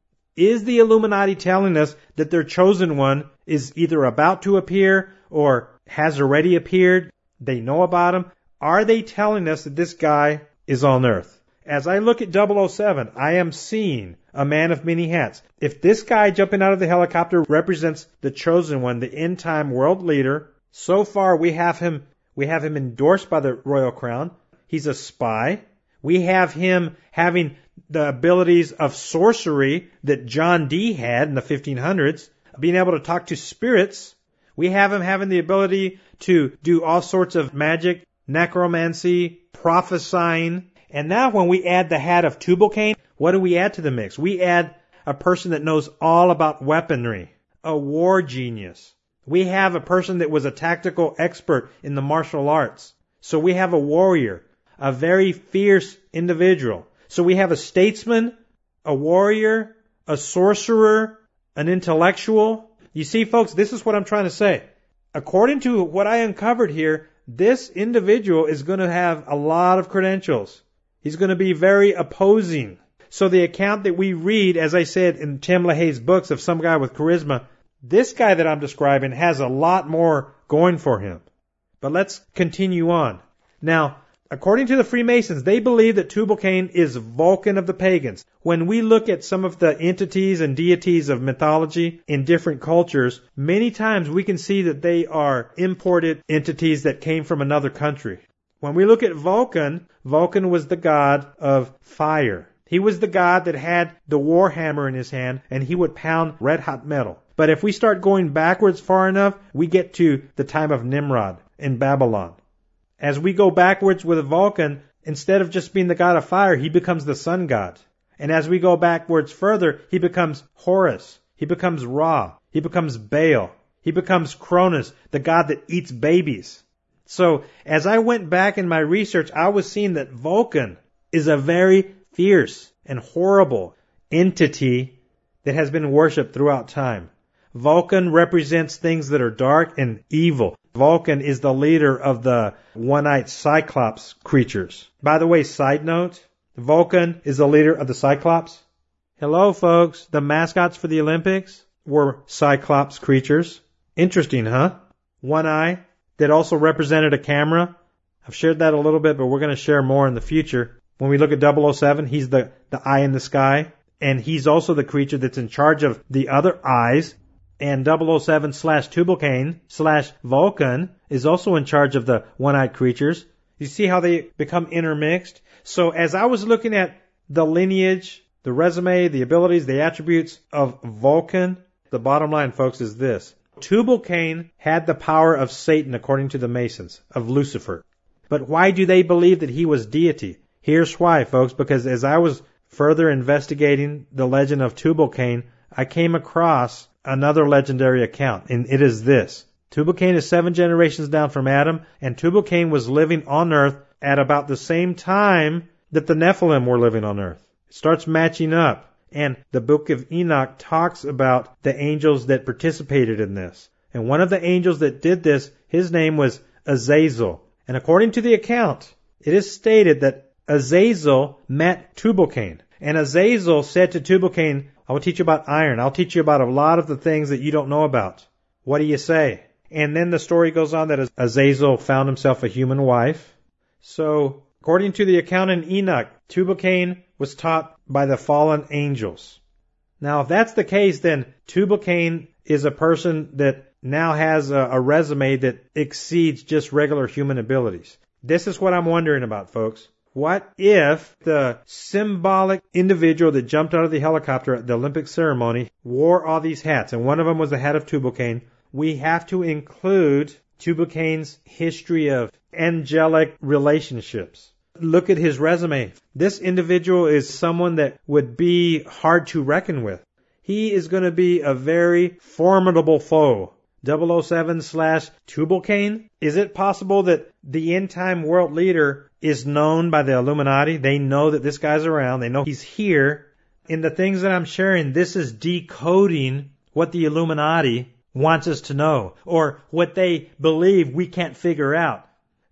Is the Illuminati telling us that their chosen one is either about to appear or has already appeared? They know about him. Are they telling us that this guy is on earth? As I look at double oh seven, I am seeing a man of many hats. If this guy jumping out of the helicopter represents the chosen one, the end time world leader, so far we have him, we have him endorsed by the royal crown. He's a spy. We have him having the abilities of sorcery that John Dee had in the fifteen hundreds, being able to talk to spirits. We have him having the ability to do all sorts of magic, necromancy, prophesying. And now when we add the hat of Tubal-Cain, what do we add to the mix? We add a person that knows all about weaponry, a war genius. We have a person that was a tactical expert in the martial arts. So we have a warrior, a very fierce individual. So we have a statesman, a warrior, a sorcerer, an intellectual. You see, folks, this is what I'm trying to say. According to what I uncovered here, this individual is going to have a lot of credentials. He's going to be very opposing. So the account that we read, as I said in Tim LaHaye's books of some guy with charisma, this guy that I'm describing has a lot more going for him. But let's continue on. Now, according to the Freemasons, they believe that Tubal-Cain is Vulcan of the pagans. When we look at some of the entities and deities of mythology in different cultures, many times we can see that they are imported entities that came from another country. When we look at Vulcan, Vulcan was the god of fire. He was the god that had the war hammer in his hand, and he would pound red hot metal. But if we start going backwards far enough, we get to the time of Nimrod in Babylon. As we go backwards with Vulcan, instead of just being the god of fire, he becomes the sun god. And as we go backwards further, he becomes Horus. He becomes Ra. He becomes Baal. He becomes Cronus, the god that eats babies. So as I went back in my research, I was seeing that Vulcan is a very fierce and horrible entity that has been worshipped throughout time. Vulcan represents things that are dark and evil. Vulcan is the leader of the one-eyed Cyclops creatures. By the way, side note, Vulcan is the leader of the Cyclops. Hello, folks. The mascots for the Olympics were Cyclops creatures. Interesting, huh? One eye that also represented a camera. I've shared that a little bit, but we're going to share more in the future. When we look at double oh seven, he's the, the eye in the sky. And he's also the creature that's in charge of the other eyes. And double oh seven slash Tubal-Cain slash Vulcan is also in charge of the one-eyed creatures. You see how they become intermixed? So as I was looking at the lineage, the resume, the abilities, the attributes of Vulcan, the bottom line, folks, is this. Tubal-Cain had the power of Satan, according to the Masons, of Lucifer. But why do they believe that he was deity? Here's why, folks, because as I was further investigating the legend of Tubal-Cain, I came across another legendary account, and it is this. Tubal-Cain is seven generations down from Adam, and Tubal-Cain was living on earth at about the same time that the Nephilim were living on earth. It starts matching up. And the book of Enoch talks about the angels that participated in this. And one of the angels that did this, his name was Azazel. And according to the account, it is stated that Azazel met Tubal-Cain. And Azazel said to Tubal-Cain, I will teach you about iron. I'll teach you about a lot of the things that you don't know about. What do you say? And then the story goes on that Azazel found himself a human wife. So, according to the account in Enoch, Tubal-Cain was taught by the fallen angels. Now, if that's the case, then Tubal-Cain is a person that now has a, a resume that exceeds just regular human abilities. This is what I'm wondering about, folks. What if the symbolic individual that jumped out of the helicopter at the Olympic ceremony wore all these hats, and one of them was the hat of Tubal-Cain? We have to include Tubal-Cain's history of angelic relationships. Look at his resume. This individual is someone that would be hard to reckon with. He is going to be a very formidable foe. double oh seven slash Tubal-Cain. Is it possible that the end-time world leader is known by the Illuminati? They know that this guy's around. They know he's here. In the things that I'm sharing, this is decoding what the Illuminati wants us to know, or what they believe we can't figure out.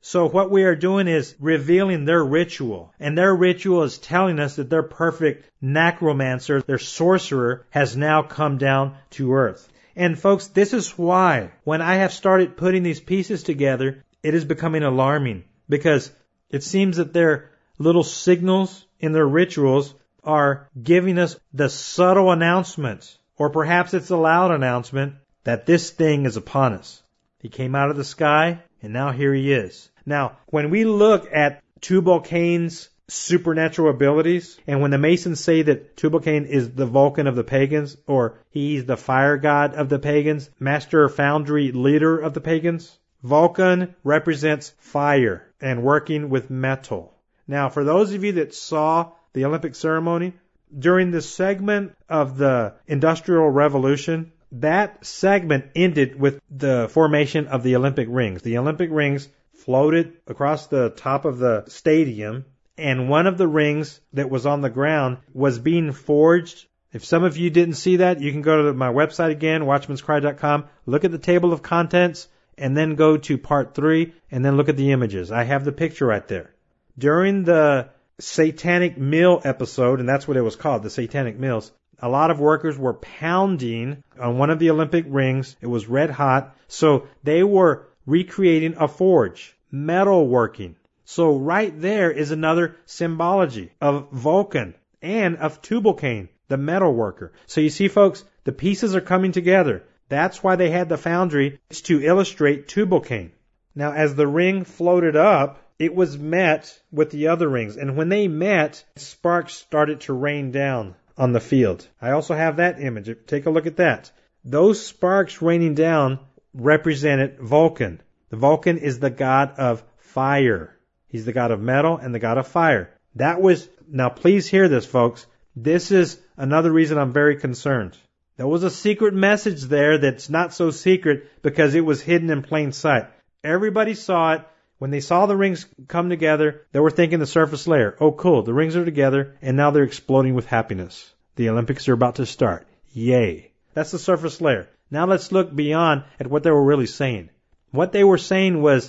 So what we are doing is revealing their ritual. And their ritual is telling us that their perfect necromancer, their sorcerer, has now come down to earth. And folks, this is why when I have started putting these pieces together, it is becoming alarming. Because it seems that their little signals in their rituals are giving us the subtle announcement, or perhaps it's a loud announcement, that this thing is upon us. He came out of the sky, and now here he is. Now, when we look at Tubal-Cain's supernatural abilities, and when the Masons say that Tubal-Cain is the Vulcan of the pagans, or he's the fire god of the pagans, master foundry leader of the pagans, Vulcan represents fire and working with metal. Now, for those of you that saw the Olympic ceremony, during the segment of the Industrial Revolution, that segment ended with the formation of the Olympic rings. The Olympic rings floated across the top of the stadium, and one of the rings that was on the ground was being forged. If some of you didn't see that, you can go to my website again, watchman's cry dot com, look at the table of contents, and then go to part three, and then look at the images. I have the picture right there. During the Satanic Mill episode, and that's what it was called, the Satanic Mills, a lot of workers were pounding on one of the Olympic rings. It was red hot. So they were recreating a forge, metal working. So right there is another symbology of Vulcan and of Tubal-Cain, the metal worker. So you see, folks, the pieces are coming together. That's why they had the foundry, is to illustrate Tubal-Cain. Now, as the ring floated up, it was met with the other rings. And when they met, sparks started to rain down on the field. I also have that image. Take a look at that. Those sparks raining down represented Vulcan. The Vulcan is the god of fire. He's the god of metal and the god of fire. That was, now please hear this, folks. This is another reason I'm very concerned. There was a secret message there that's not so secret because it was hidden in plain sight. Everybody saw it. When they saw the rings come together, they were thinking the surface layer. Oh, cool, the rings are together, and now they're exploding with happiness. The Olympics are about to start. Yay. That's the surface layer. Now let's look beyond at what they were really saying. What they were saying was,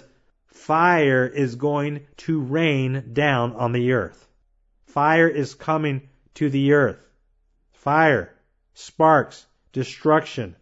fire is going to rain down on the earth. Fire is coming to the earth. Fire, sparks, destruction.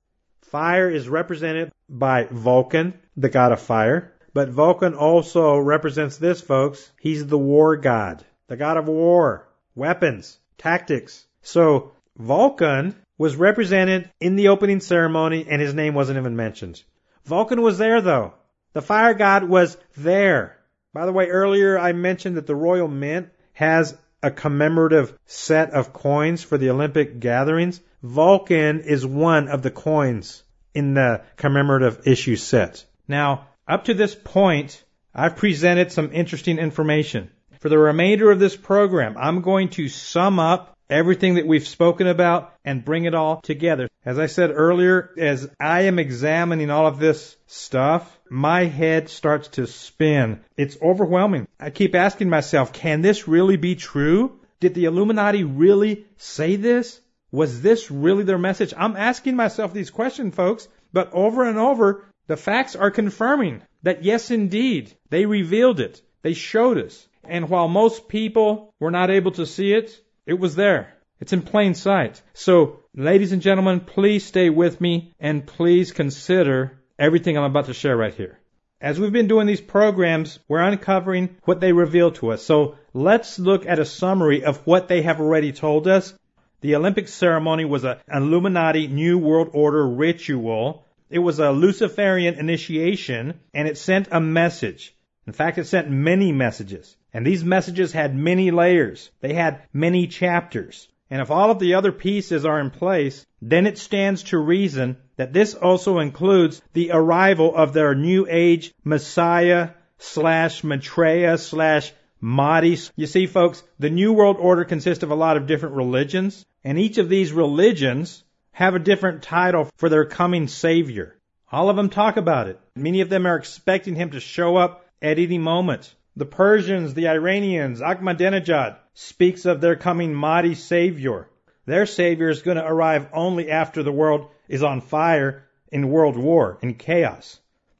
Fire is represented by Vulcan, the god of fire. But Vulcan also represents this, folks. He's the war god, the god of war, weapons, tactics. So Vulcan was represented in the opening ceremony, and his name wasn't even mentioned. Vulcan was there, though. The fire god was there. By the way, earlier I mentioned that the Royal Mint has a commemorative set of coins for the Olympic gatherings. Vulcan is one of the coins in the commemorative issue set. Now, up to this point, I've presented some interesting information. For the remainder of this program, I'm going to sum up everything that we've spoken about and bring it all together. As I said earlier, as I am examining all of this stuff, my head starts to spin. It's overwhelming. I keep asking myself, can this really be true? Did the Illuminati really say this? Was this really their message? I'm asking myself these questions, folks, but over and over, the facts are confirming that yes, indeed, they revealed it. They showed us. And while most people were not able to see it, it was there. It's in plain sight. So, ladies and gentlemen, please stay with me and please consider everything I'm about to share right here. As we've been doing these programs, we're uncovering what they reveal to us. So, let's look at a summary of what they have already told us. The Olympic ceremony was an Illuminati New World Order ritual. It was a Luciferian initiation, and it sent a message. In fact, it sent many messages. And these messages had many layers. They had many chapters. And if all of the other pieces are in place, then it stands to reason that this also includes the arrival of their New Age Messiah slash Maitreya slash Mahdi. You see, folks, the New World Order consists of a lot of different religions, and each of these religions have a different title for their coming Savior. All of them talk about it. Many of them are expecting him to show up at any moment. The Persians, the Iranians, Ahmadinejad speaks of their coming Mahdi Savior. Their Savior is going to arrive only after the world is on fire in world war, in chaos.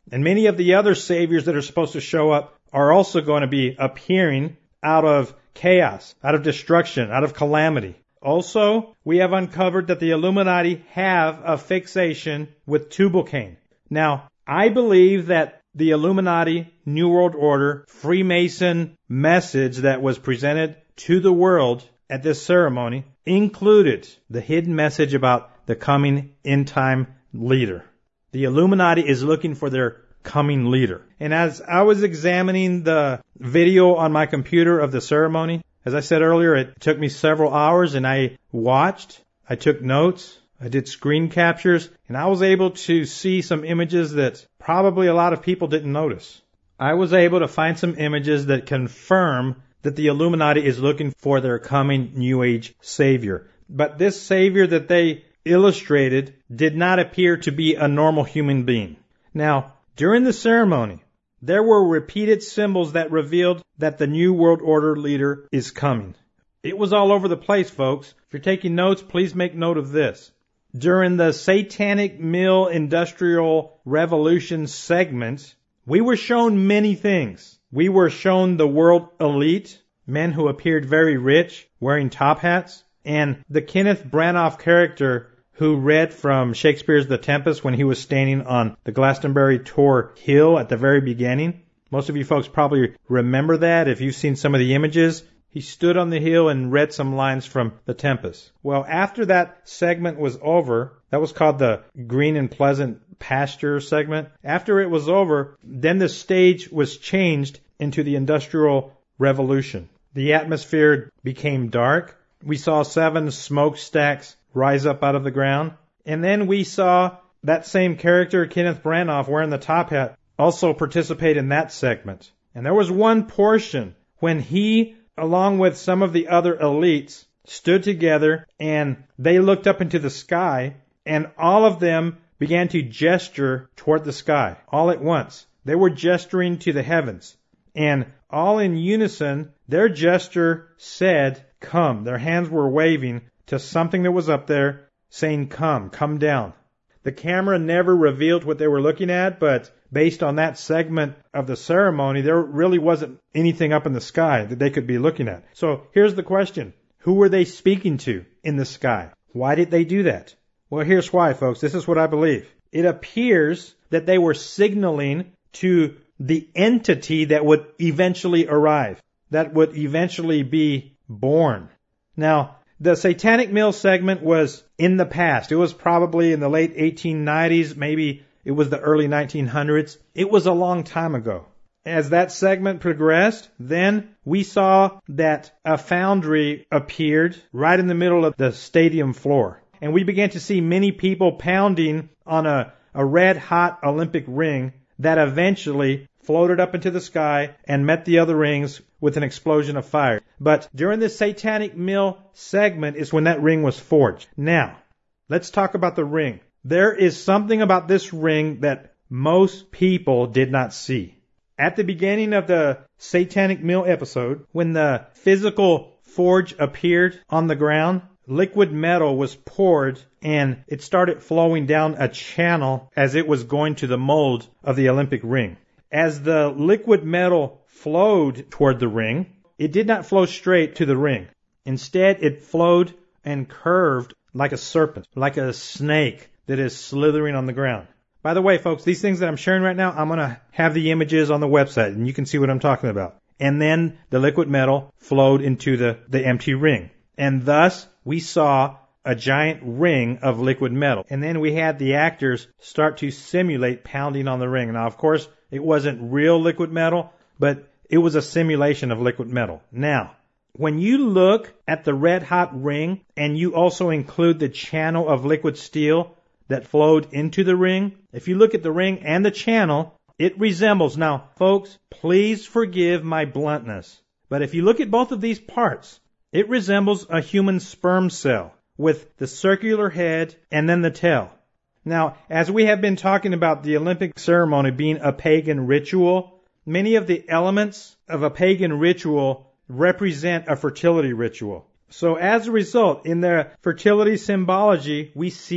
And many of the other saviors that are supposed to show up are also going to be appearing out of chaos, out of destruction, out of calamity. Also, we have uncovered that the Illuminati have a fixation with Tubal-Cain. Now, I believe that the Illuminati, New World Order, Freemason message that was presented to the world at this ceremony included the hidden message about the coming end-time leader. The Illuminati is looking for their coming leader. And as I was examining the video on my computer of the ceremony, as I said earlier, it took me several hours and I watched, I took notes, I did screen captures, and I was able to see some images that probably a lot of people didn't notice. I was able to find some images that confirm that the Illuminati is looking for their coming New Age savior. But this savior that they illustrated did not appear to be a normal human being. Now, during the ceremony, there were repeated symbols that revealed that the New World Order leader is coming. It was all over the place, folks. If you're taking notes, please make note of this. During the Satanic Mill Industrial Revolution segment, we were shown many things. We were shown the world elite, men who appeared very rich, wearing top hats, and the Kenneth Branagh character who read from Shakespeare's The Tempest when he was standing on the Glastonbury Tor Hill at the very beginning. Most of you folks probably remember that if you've seen some of the images. He stood on the hill and read some lines from The Tempest. Well, after that segment was over, that was called the Green and Pleasant Pasture segment. After it was over, then the stage was changed into the Industrial Revolution. The atmosphere became dark. We saw seven smokestacks rise up out of the ground. And then we saw that same character, Kenneth Branagh, wearing the top hat, also participate in that segment. And there was one portion when he, along with some of the other elites, stood together and they looked up into the sky, and all of them began to gesture toward the sky all at once. They were gesturing to the heavens. And all in unison, their gesture said, "Come." Their hands were waving to something that was up there, saying, "Come, come down." The camera never revealed what they were looking at, but based on that segment of the ceremony, there really wasn't anything up in the sky that they could be looking at. So here's the question. Who were they speaking to in the sky? Why did they do that? Well, here's why, folks. This is what I believe. It appears that they were signaling to the entity that would eventually arrive, that would eventually be born. Now, the Satanic Mill segment was in the past. It was probably in the late eighteen nineties, maybe it was the early nineteen hundreds. It was a long time ago. As that segment progressed, then we saw that a foundry appeared right in the middle of the stadium floor. And we began to see many people pounding on a, a red-hot Olympic ring that eventually floated up into the sky and met the other rings with an explosion of fire. But during the Satanic Mill segment is when that ring was forged. Now, let's talk about the ring. There is something about this ring that most people did not see. At the beginning of the Satanic Mill episode, when the physical forge appeared on the ground, liquid metal was poured and it started flowing down a channel as it was going to the mold of the Olympic ring. As the liquid metal flowed toward the ring, it did not flow straight to the ring. Instead, it flowed and curved like a serpent, like a snake that is slithering on the ground. By the way, folks, these things that I'm sharing right now, I'm going to have the images on the website, and you can see what I'm talking about. And then the liquid metal flowed into the, the empty ring. And thus, we saw a giant ring of liquid metal. And then we had the actors start to simulate pounding on the ring. Now, of course, it wasn't real liquid metal, but it was a simulation of liquid metal. Now, when you look at the red-hot ring and you also include the channel of liquid steel that flowed into the ring, if you look at the ring and the channel, it resembles. Now, folks, please forgive my bluntness, but if you look at both of these parts, it resembles a human sperm cell with the circular head and then the tail. Now, as we have been talking about the Olympic ceremony being a pagan ritual, many of the elements of a pagan ritual represent a fertility ritual. So as a result, in the fertility symbology, we see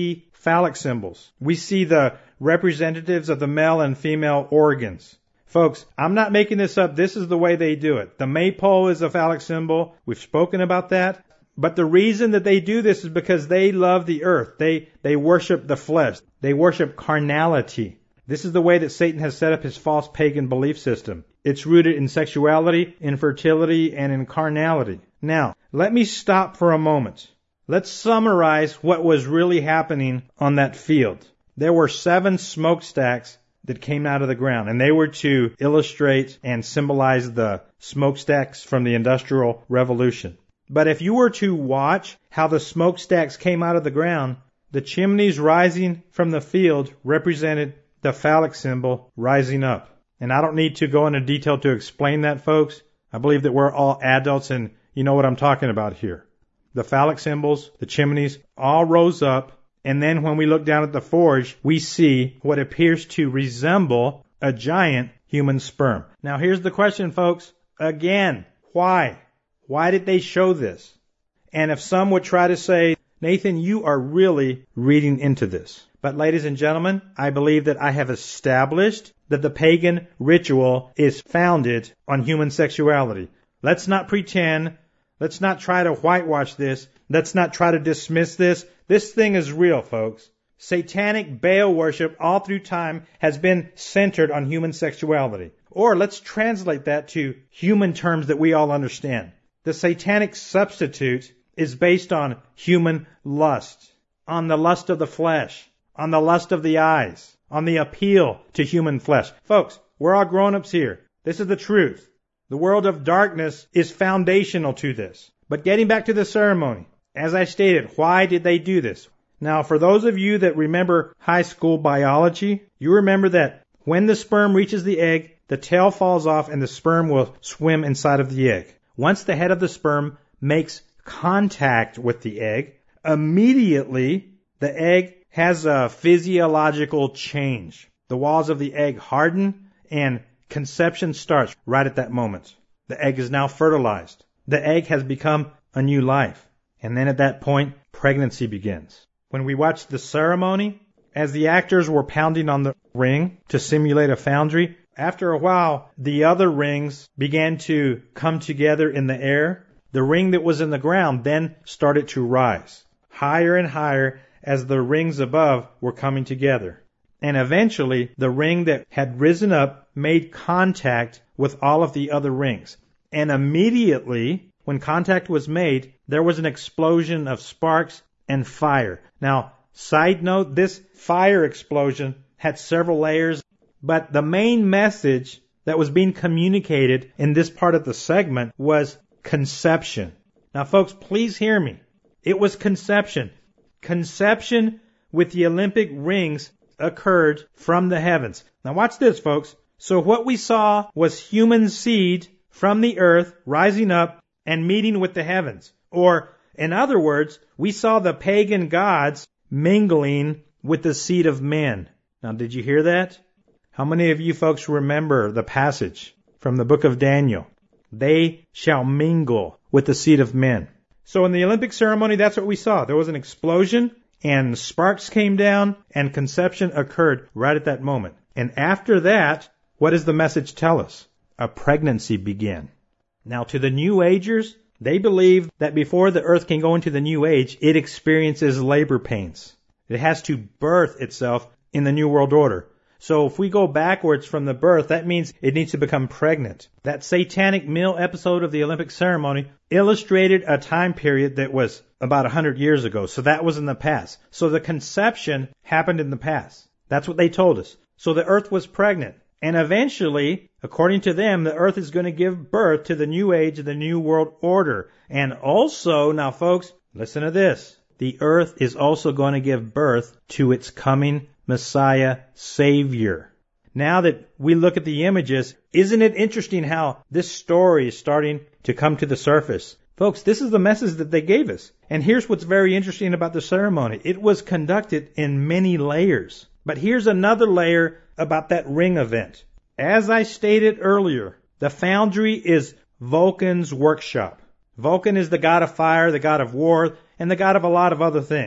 phallic symbols. We see the representatives of the male and female organs. Folks, I'm not making this up. This is the way they do it. The maypole is a phallic symbol. We've spoken about that. But the reason that they do this is because they love the earth. They, they worship the flesh. They worship carnality. This is the way that Satan has set up his false pagan belief system. It's rooted in sexuality, infertility, and in carnality. Now, let me stop for a moment. Let's summarize what was really happening on that field. There were seven smokestacks that came out of the ground, and they were to illustrate and symbolize the smokestacks from the Industrial Revolution. But if you were to watch how the smokestacks came out of the ground, the chimneys rising from the field represented the phallic symbol rising up. And I don't need to go into detail to explain that, folks. I believe that we're all adults and you know what I'm talking about here. The phallic symbols, the chimneys, all rose up. And then when we look down at the forge, we see what appears to resemble a giant human sperm. Now here's the question, folks. Again, why? Why did they show this? And if some would try to say, Nathan, you are really reading into this. But ladies and gentlemen, I believe that I have established that the pagan ritual is founded on human sexuality. Let's not pretend. Let's not try to whitewash this. Let's not try to dismiss this. This thing is real, folks. Satanic Baal worship all through time has been centered on human sexuality. Or let's translate that to human terms that we all understand. The satanic substitute is based on human lust, on the lust of the flesh, on the lust of the eyes, on the appeal to human flesh. Folks, we're all grown-ups here. This is the truth. The world of darkness is foundational to this. But getting back to the ceremony, as I stated, why did they do this? Now, for those of you that remember high school biology, you remember that when the sperm reaches the egg, the tail falls off and the sperm will swim inside of the egg. Once the head of the sperm makes contact with the egg, immediately the egg has a physiological change. The walls of the egg harden and conception starts right at that moment. The egg is now fertilized. The egg has become a new life. And then at that point, pregnancy begins. When we watched the ceremony, as the actors were pounding on the ring to simulate a foundry, after a while, the other rings began to come together in the air. The ring that was in the ground then started to rise higher and higher as the rings above were coming together. And eventually, the ring that had risen up made contact with all of the other rings. And immediately, when contact was made, there was an explosion of sparks and fire. Now, side note, this fire explosion had several layers, but the main message that was being communicated in this part of the segment was conception. Now, folks, please hear me. It was conception. Conception with the Olympic rings occurred from the heavens. Now, watch this, folks. So what we saw was human seed from the earth rising up and meeting with the heavens. Or, in other words, we saw the pagan gods mingling with the seed of men. Now, did you hear that? How many of you folks remember the passage from the book of Daniel? They shall mingle with the seed of men. So in the Olympic ceremony, that's what we saw. There was an explosion, and sparks came down, and conception occurred right at that moment. And after that, what does the message tell us? A pregnancy began. Now, to the New Agers, they believe that before the earth can go into the New Age, it experiences labor pains. It has to birth itself in the New World Order. So if we go backwards from the birth, that means it needs to become pregnant. That satanic meal episode of the Olympic ceremony illustrated a time period that was about one hundred years ago. So that was in the past. So the conception happened in the past. That's what they told us. So the earth was pregnant. And eventually, according to them, the earth is going to give birth to the New Age, the New World Order. And also, now folks, listen to this. The earth is also going to give birth to its coming Messiah Savior. Now that we look at the images, isn't it interesting how this story is starting to come to the surface? Folks, this is the message that they gave us. And here's what's very interesting about the ceremony. It was conducted in many layers. But here's another layer about that ring event. As I stated earlier, the foundry is Vulcan's workshop. Vulcan is the god of fire, the god of war, and the god of a lot of other things.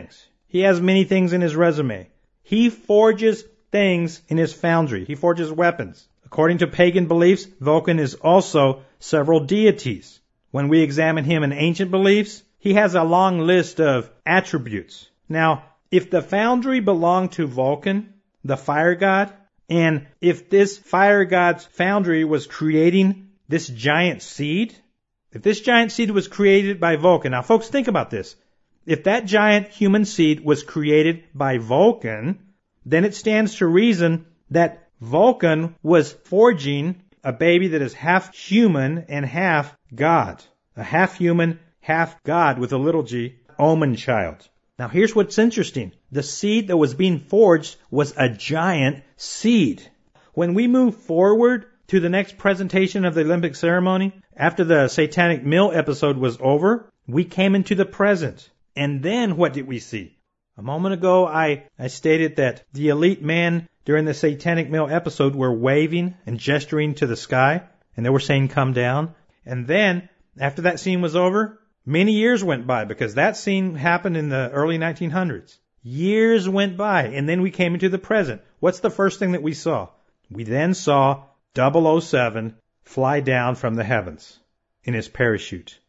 He has many things in his resume. He forges things in his foundry. He forges weapons. According to pagan beliefs, Vulcan is also several deities. When we examine him in ancient beliefs, he has a long list of attributes. Now, if the foundry belonged to Vulcan, the fire god, and if this fire god's foundry was creating this giant seed, if this giant seed was created by Vulcan, now folks, think about this. If that giant human seed was created by Vulcan, then it stands to reason that Vulcan was forging a baby that is half human and half God. A half human, half God with a little g, Omen child. Now here's what's interesting. The seed that was being forged was a giant seed. When we move forward to the next presentation of the Olympic ceremony, after the Satanic Mill episode was over, we came into the present. And then what did we see? A moment ago, I, I stated that the elite men during the Satanic Mill episode were waving and gesturing to the sky, and they were saying, come down. And then, after that scene was over, many years went by, because that scene happened in the early nineteen hundreds. Years went by, and then we came into the present. What's the first thing that we saw? We then saw double oh seven fly down from the heavens in his parachute.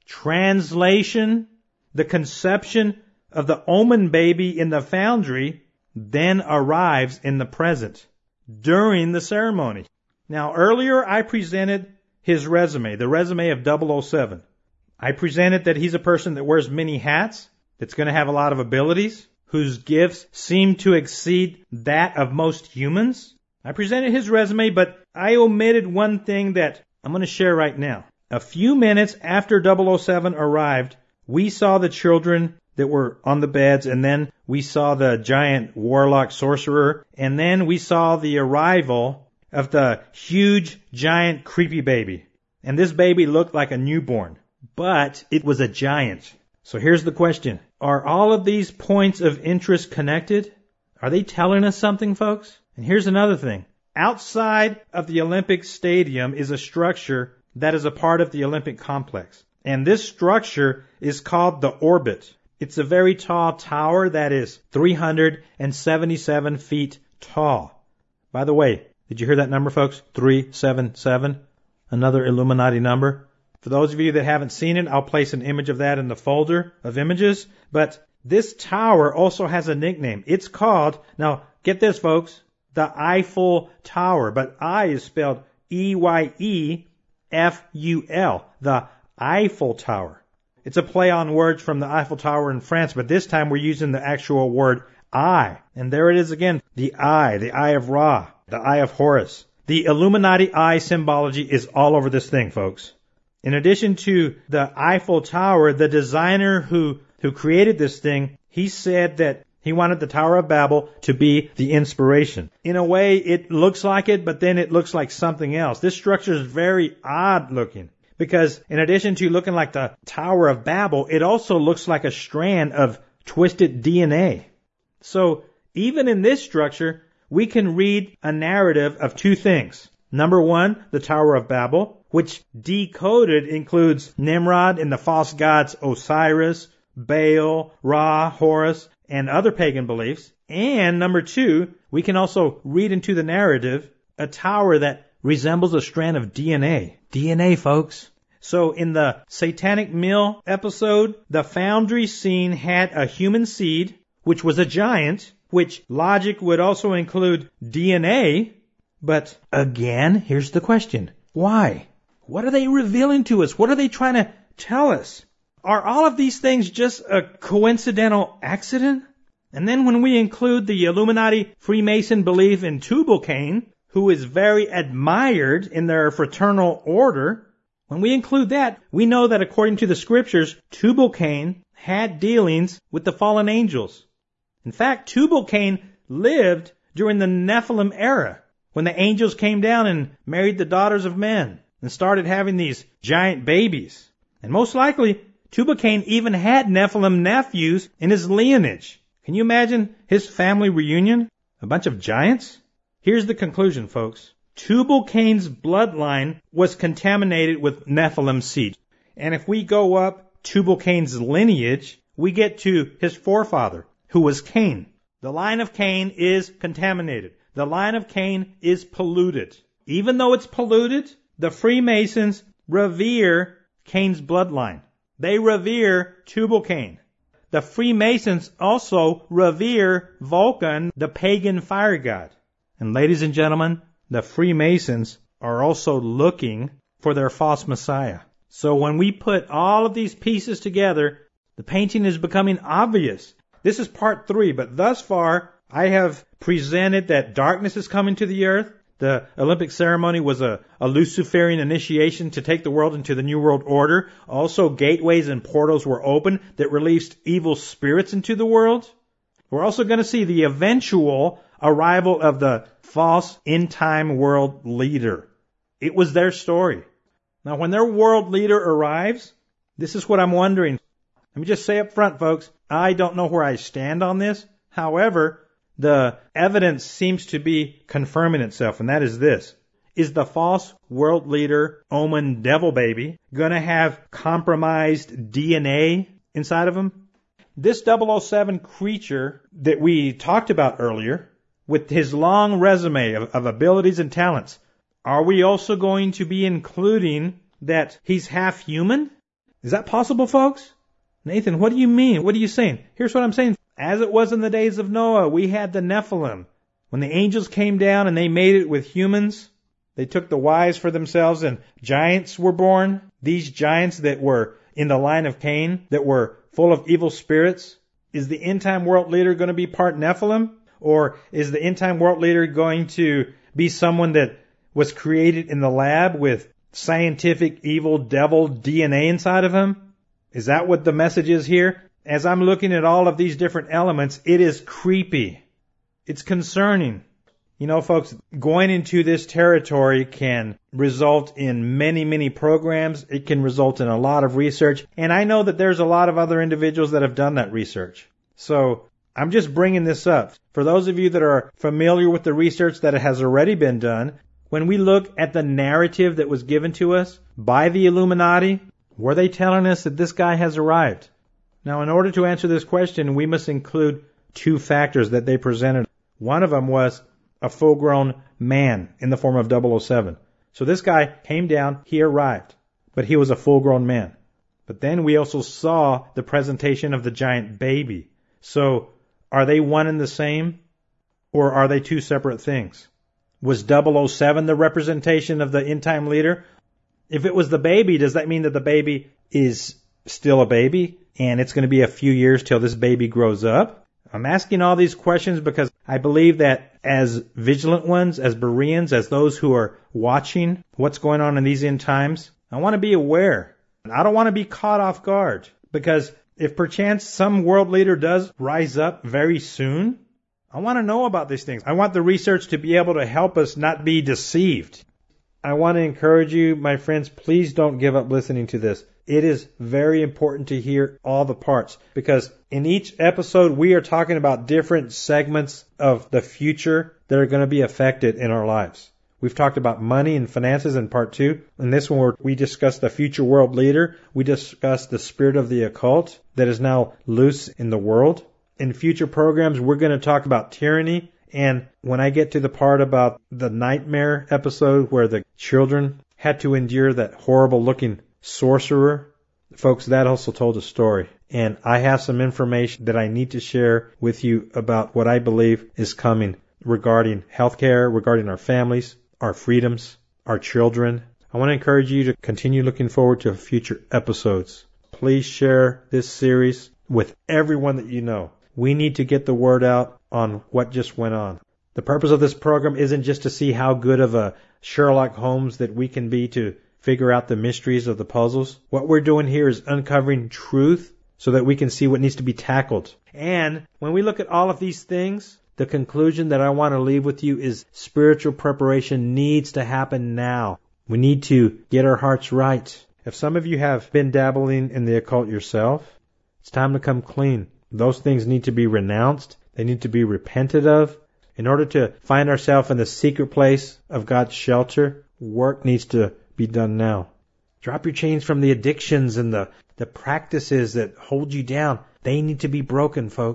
Translation, the conception of the Omen baby in the foundry then arrives in the present during the ceremony. Now, earlier I presented his resume, the resume of double oh seven. I presented that he's a person that wears many hats, that's going to have a lot of abilities, whose gifts seem to exceed that of most humans. I presented his resume, but I omitted one thing that I'm going to share right now. A few minutes after double oh seven arrived, we saw the children that were on the beds, and then we saw the giant warlock sorcerer, and then we saw the arrival of the huge, giant, creepy baby. And this baby looked like a newborn, but it was a giant. So here's the question. Are all of these points of interest connected? Are they telling us something, folks? And here's another thing. Outside of the Olympic Stadium is a structure that is a part of the Olympic complex. And this structure is called the Orbit. It's a very tall tower that is three hundred seventy-seven feet tall. By the way, did you hear that number, folks? three seventy-seven. Another Illuminati number. For those of you that haven't seen it, I'll place an image of that in the folder of images. But this tower also has a nickname. It's called, now get this, folks, the Eiffel Tower. But I is spelled E Y E F U L, the Eiffel Tower. It's a play on words from the Eiffel Tower in France, but this time we're using the actual word eye. And there it is again, the eye, the eye of Ra, the eye of Horus. The Illuminati eye symbology is all over this thing, folks. In addition to the Eiffel Tower, the designer who, who created this thing, he said that he wanted the Tower of Babel to be the inspiration. In a way, it looks like it, but then it looks like something else. This structure is very odd looking. Because in addition to looking like the Tower of Babel, it also looks like a strand of twisted D N A. So even in this structure, we can read a narrative of two things. Number one, the Tower of Babel, which decoded includes Nimrod and the false gods Osiris, Baal, Ra, Horus, and other pagan beliefs. And number two, we can also read into the narrative a tower that resembles a strand of D N A. D N A, folks. So in the Satanic Mill episode, the foundry scene had a human seed, which was a giant, which logic would also include D N A. But again, here's the question. Why? What are they revealing to us? What are they trying to tell us? Are all of these things just a coincidental accident? And then when we include the Illuminati Freemason belief in Tubal-Cain, who is very admired in their fraternal order, when we include that, we know that according to the scriptures, Tubal-Cain had dealings with the fallen angels. In fact, Tubal-Cain lived during the Nephilim era, when the angels came down and married the daughters of men and started having these giant babies. And most likely, Tubal-Cain even had Nephilim nephews in his lineage. Can you imagine his family reunion? A bunch of giants? Here's the conclusion, folks. Tubal-Cain's bloodline was contaminated with Nephilim seed. And if we go up Tubal-Cain's lineage, we get to his forefather, who was Cain. The line of Cain is contaminated. The line of Cain is polluted. Even though it's polluted, the Freemasons revere Cain's bloodline. They revere Tubal-Cain. The Freemasons also revere Vulcan, the pagan fire god. And ladies and gentlemen, the Freemasons are also looking for their false messiah. So when we put all of these pieces together, the painting is becoming obvious. This is part three, but thus far I have presented that darkness is coming to the earth. The Olympic ceremony was a, a Luciferian initiation to take the world into the New World Order. Also, gateways and portals were open that released evil spirits into the world. We're also going to see the eventual arrival of the false end-time world leader. It was their story. Now, when their world leader arrives, this is what I'm wondering. Let me just say up front, folks, I don't know where I stand on this. However, the evidence seems to be confirming itself, and that is this. Is the false world leader, Omen Devil Baby, going to have compromised D N A inside of him? This double oh seven creature that we talked about earlier, with his long resume of, of abilities and talents, are we also going to be including that he's half human? Is that possible, folks? Nathan, what do you mean? What are you saying? Here's what I'm saying. As it was in the days of Noah, we had the Nephilim. When the angels came down and they made it with humans, they took the wives for themselves and giants were born. These giants that were in the line of Cain, that were full of evil spirits. Is the end-time world leader going to be part Nephilim? Or is the end-time world leader going to be someone that was created in the lab with scientific evil devil D N A inside of him? Is that what the message is here? As I'm looking at all of these different elements, it is creepy. It's concerning. You know, folks, going into this territory can result in many, many programs. It can result in a lot of research. And I know that there's a lot of other individuals that have done that research. So I'm just bringing this up. For those of you that are familiar with the research that has already been done, when we look at the narrative that was given to us by the Illuminati, were they telling us that this guy has arrived? Now, in order to answer this question, we must include two factors that they presented. One of them was a full-grown man in the form of double oh seven. So this guy came down, he arrived, but he was a full-grown man. But then we also saw the presentation of the giant baby. So are they one and the same, or are they two separate things? Was double oh seven the representation of the end-time leader? If it was the baby, does that mean that the baby is still a baby and it's going to be a few years till this baby grows up? I'm asking all these questions because I believe that as vigilant ones, as Bereans, as those who are watching what's going on in these end times, I want to be aware. I don't want to be caught off guard, because if perchance some world leader does rise up very soon, I want to know about these things. I want the research to be able to help us not be deceived. I want to encourage you, my friends, please don't give up listening to this. It is very important to hear all the parts, because in each episode we are talking about different segments of the future that are going to be affected in our lives. We've talked about money and finances in part two. In this one, we discussed the future world leader. We discussed the spirit of the occult that is now loose in the world. In future programs, we're going to talk about tyranny. And when I get to the part about the nightmare episode where the children had to endure that horrible looking sorcerer, folks, that also told a story. And I have some information that I need to share with you about what I believe is coming regarding healthcare, regarding our families, our freedoms, our children. I want to encourage you to continue looking forward to future episodes. Please share this series with everyone that you know. We need to get the word out on what just went on. The purpose of this program isn't just to see how good of a Sherlock Holmes that we can be to figure out the mysteries of the puzzles. What we're doing here is uncovering truth so that we can see what needs to be tackled. And when we look at all of these things, the conclusion that I want to leave with you is spiritual preparation needs to happen now. We need to get our hearts right. If some of you have been dabbling in the occult yourself, it's time to come clean. Those things need to be renounced. They need to be repented of. In order to find ourselves in the secret place of God's shelter, work needs to be done now. Drop your chains from the addictions and the, the practices that hold you down. They need to be broken, folks.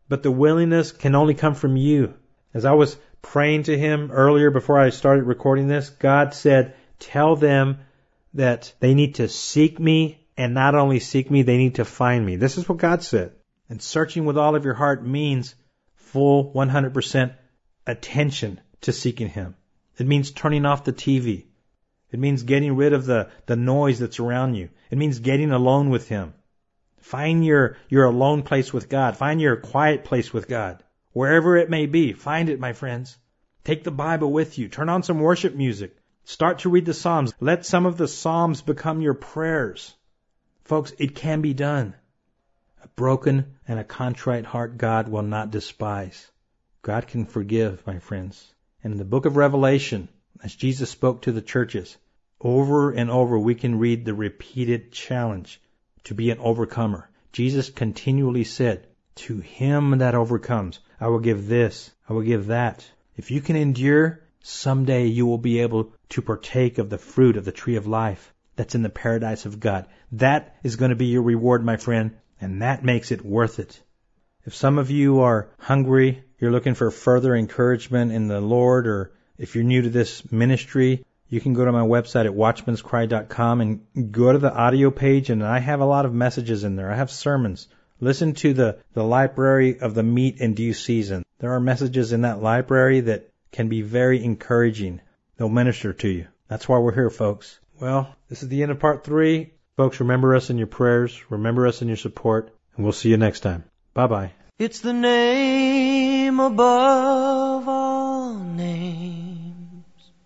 but the willingness can only come from you. As I was praying to him earlier before I started recording this, God said, tell them that they need to seek me, and not only seek me, they need to find me. This is what God said. And searching with all of your heart means full one hundred percent attention to seeking him. It means turning off the T V. It means getting rid of the, the noise that's around you. It means getting alone with him. Find your, your alone place with God. Find your quiet place with God. Wherever it may be, find it, my friends. Take the Bible with you. Turn on some worship music. Start to read the Psalms. Let some of the Psalms become your prayers. Folks, it can be done. A broken and a contrite heart God will not despise. God can forgive, my friends. And in the book of Revelation, as Jesus spoke to the churches, over and over we can read the repeated challenge to be an overcomer. Jesus continually said, to him that overcomes, I will give this, I will give that. If you can endure, someday you will be able to partake of the fruit of the tree of life that's in the paradise of God. That is going to be your reward, my friend, and that makes it worth it. If some of you are hungry, you're looking for further encouragement in the Lord, or if you're new to this ministry, you can go to my website at watchmans cry dot com and go to the audio page, and I have a lot of messages in there. I have sermons. Listen to the, the library of the meat in due season. There are messages in that library that can be very encouraging. They'll minister to you. That's why we're here, folks. Well, this is the end of part three. Folks, remember us in your prayers. Remember us in your support. And we'll see you next time. Bye-bye. It's the name above all names,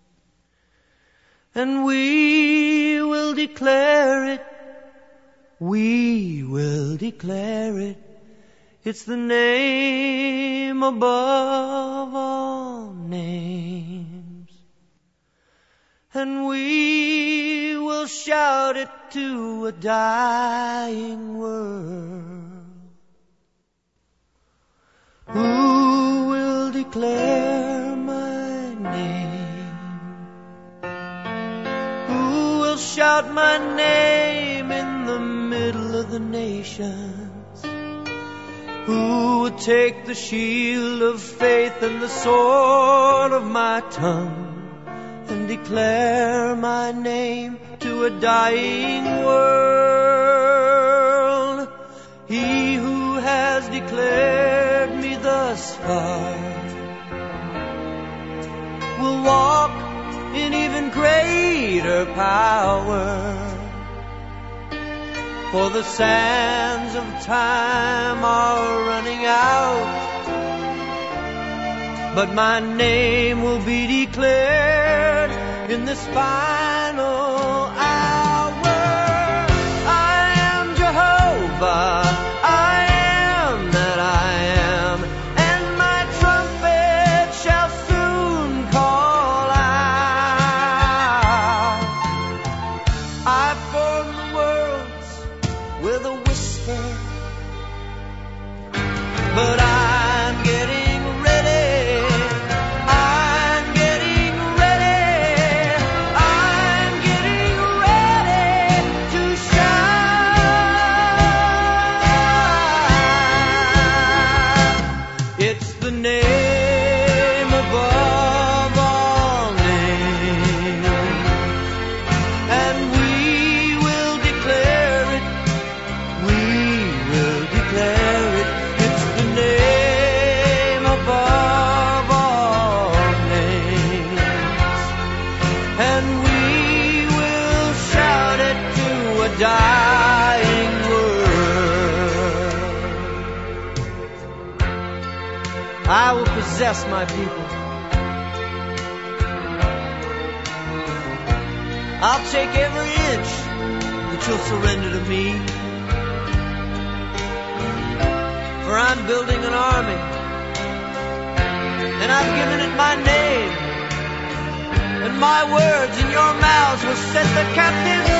and we will declare it. We will declare it. It's the name above all names, and we will shout it to a dying world. Who will declare my name? Who will shout my name in the middle of the nations? Who will take the shield of faith and the sword of my tongue and declare my name to a dying world? He who has declared me thus far will walk in even greater power. For the sands of time are running out, but my name will be declared in this final hour. I am Jehovah, I am that I am, and my trumpet shall soon call out. I formed the worlds with a whisper, but I'm getting ready, I'm getting ready, I'm getting ready to shine. It's the name above all names, and we will declare it, we will declare it. It's the name above all names, and we will shout it to a dying world. I will possess my people. I'll take every inch that you'll surrender to me. For I'm building an army, and I've given it my name, and my words in your mouths will set the captives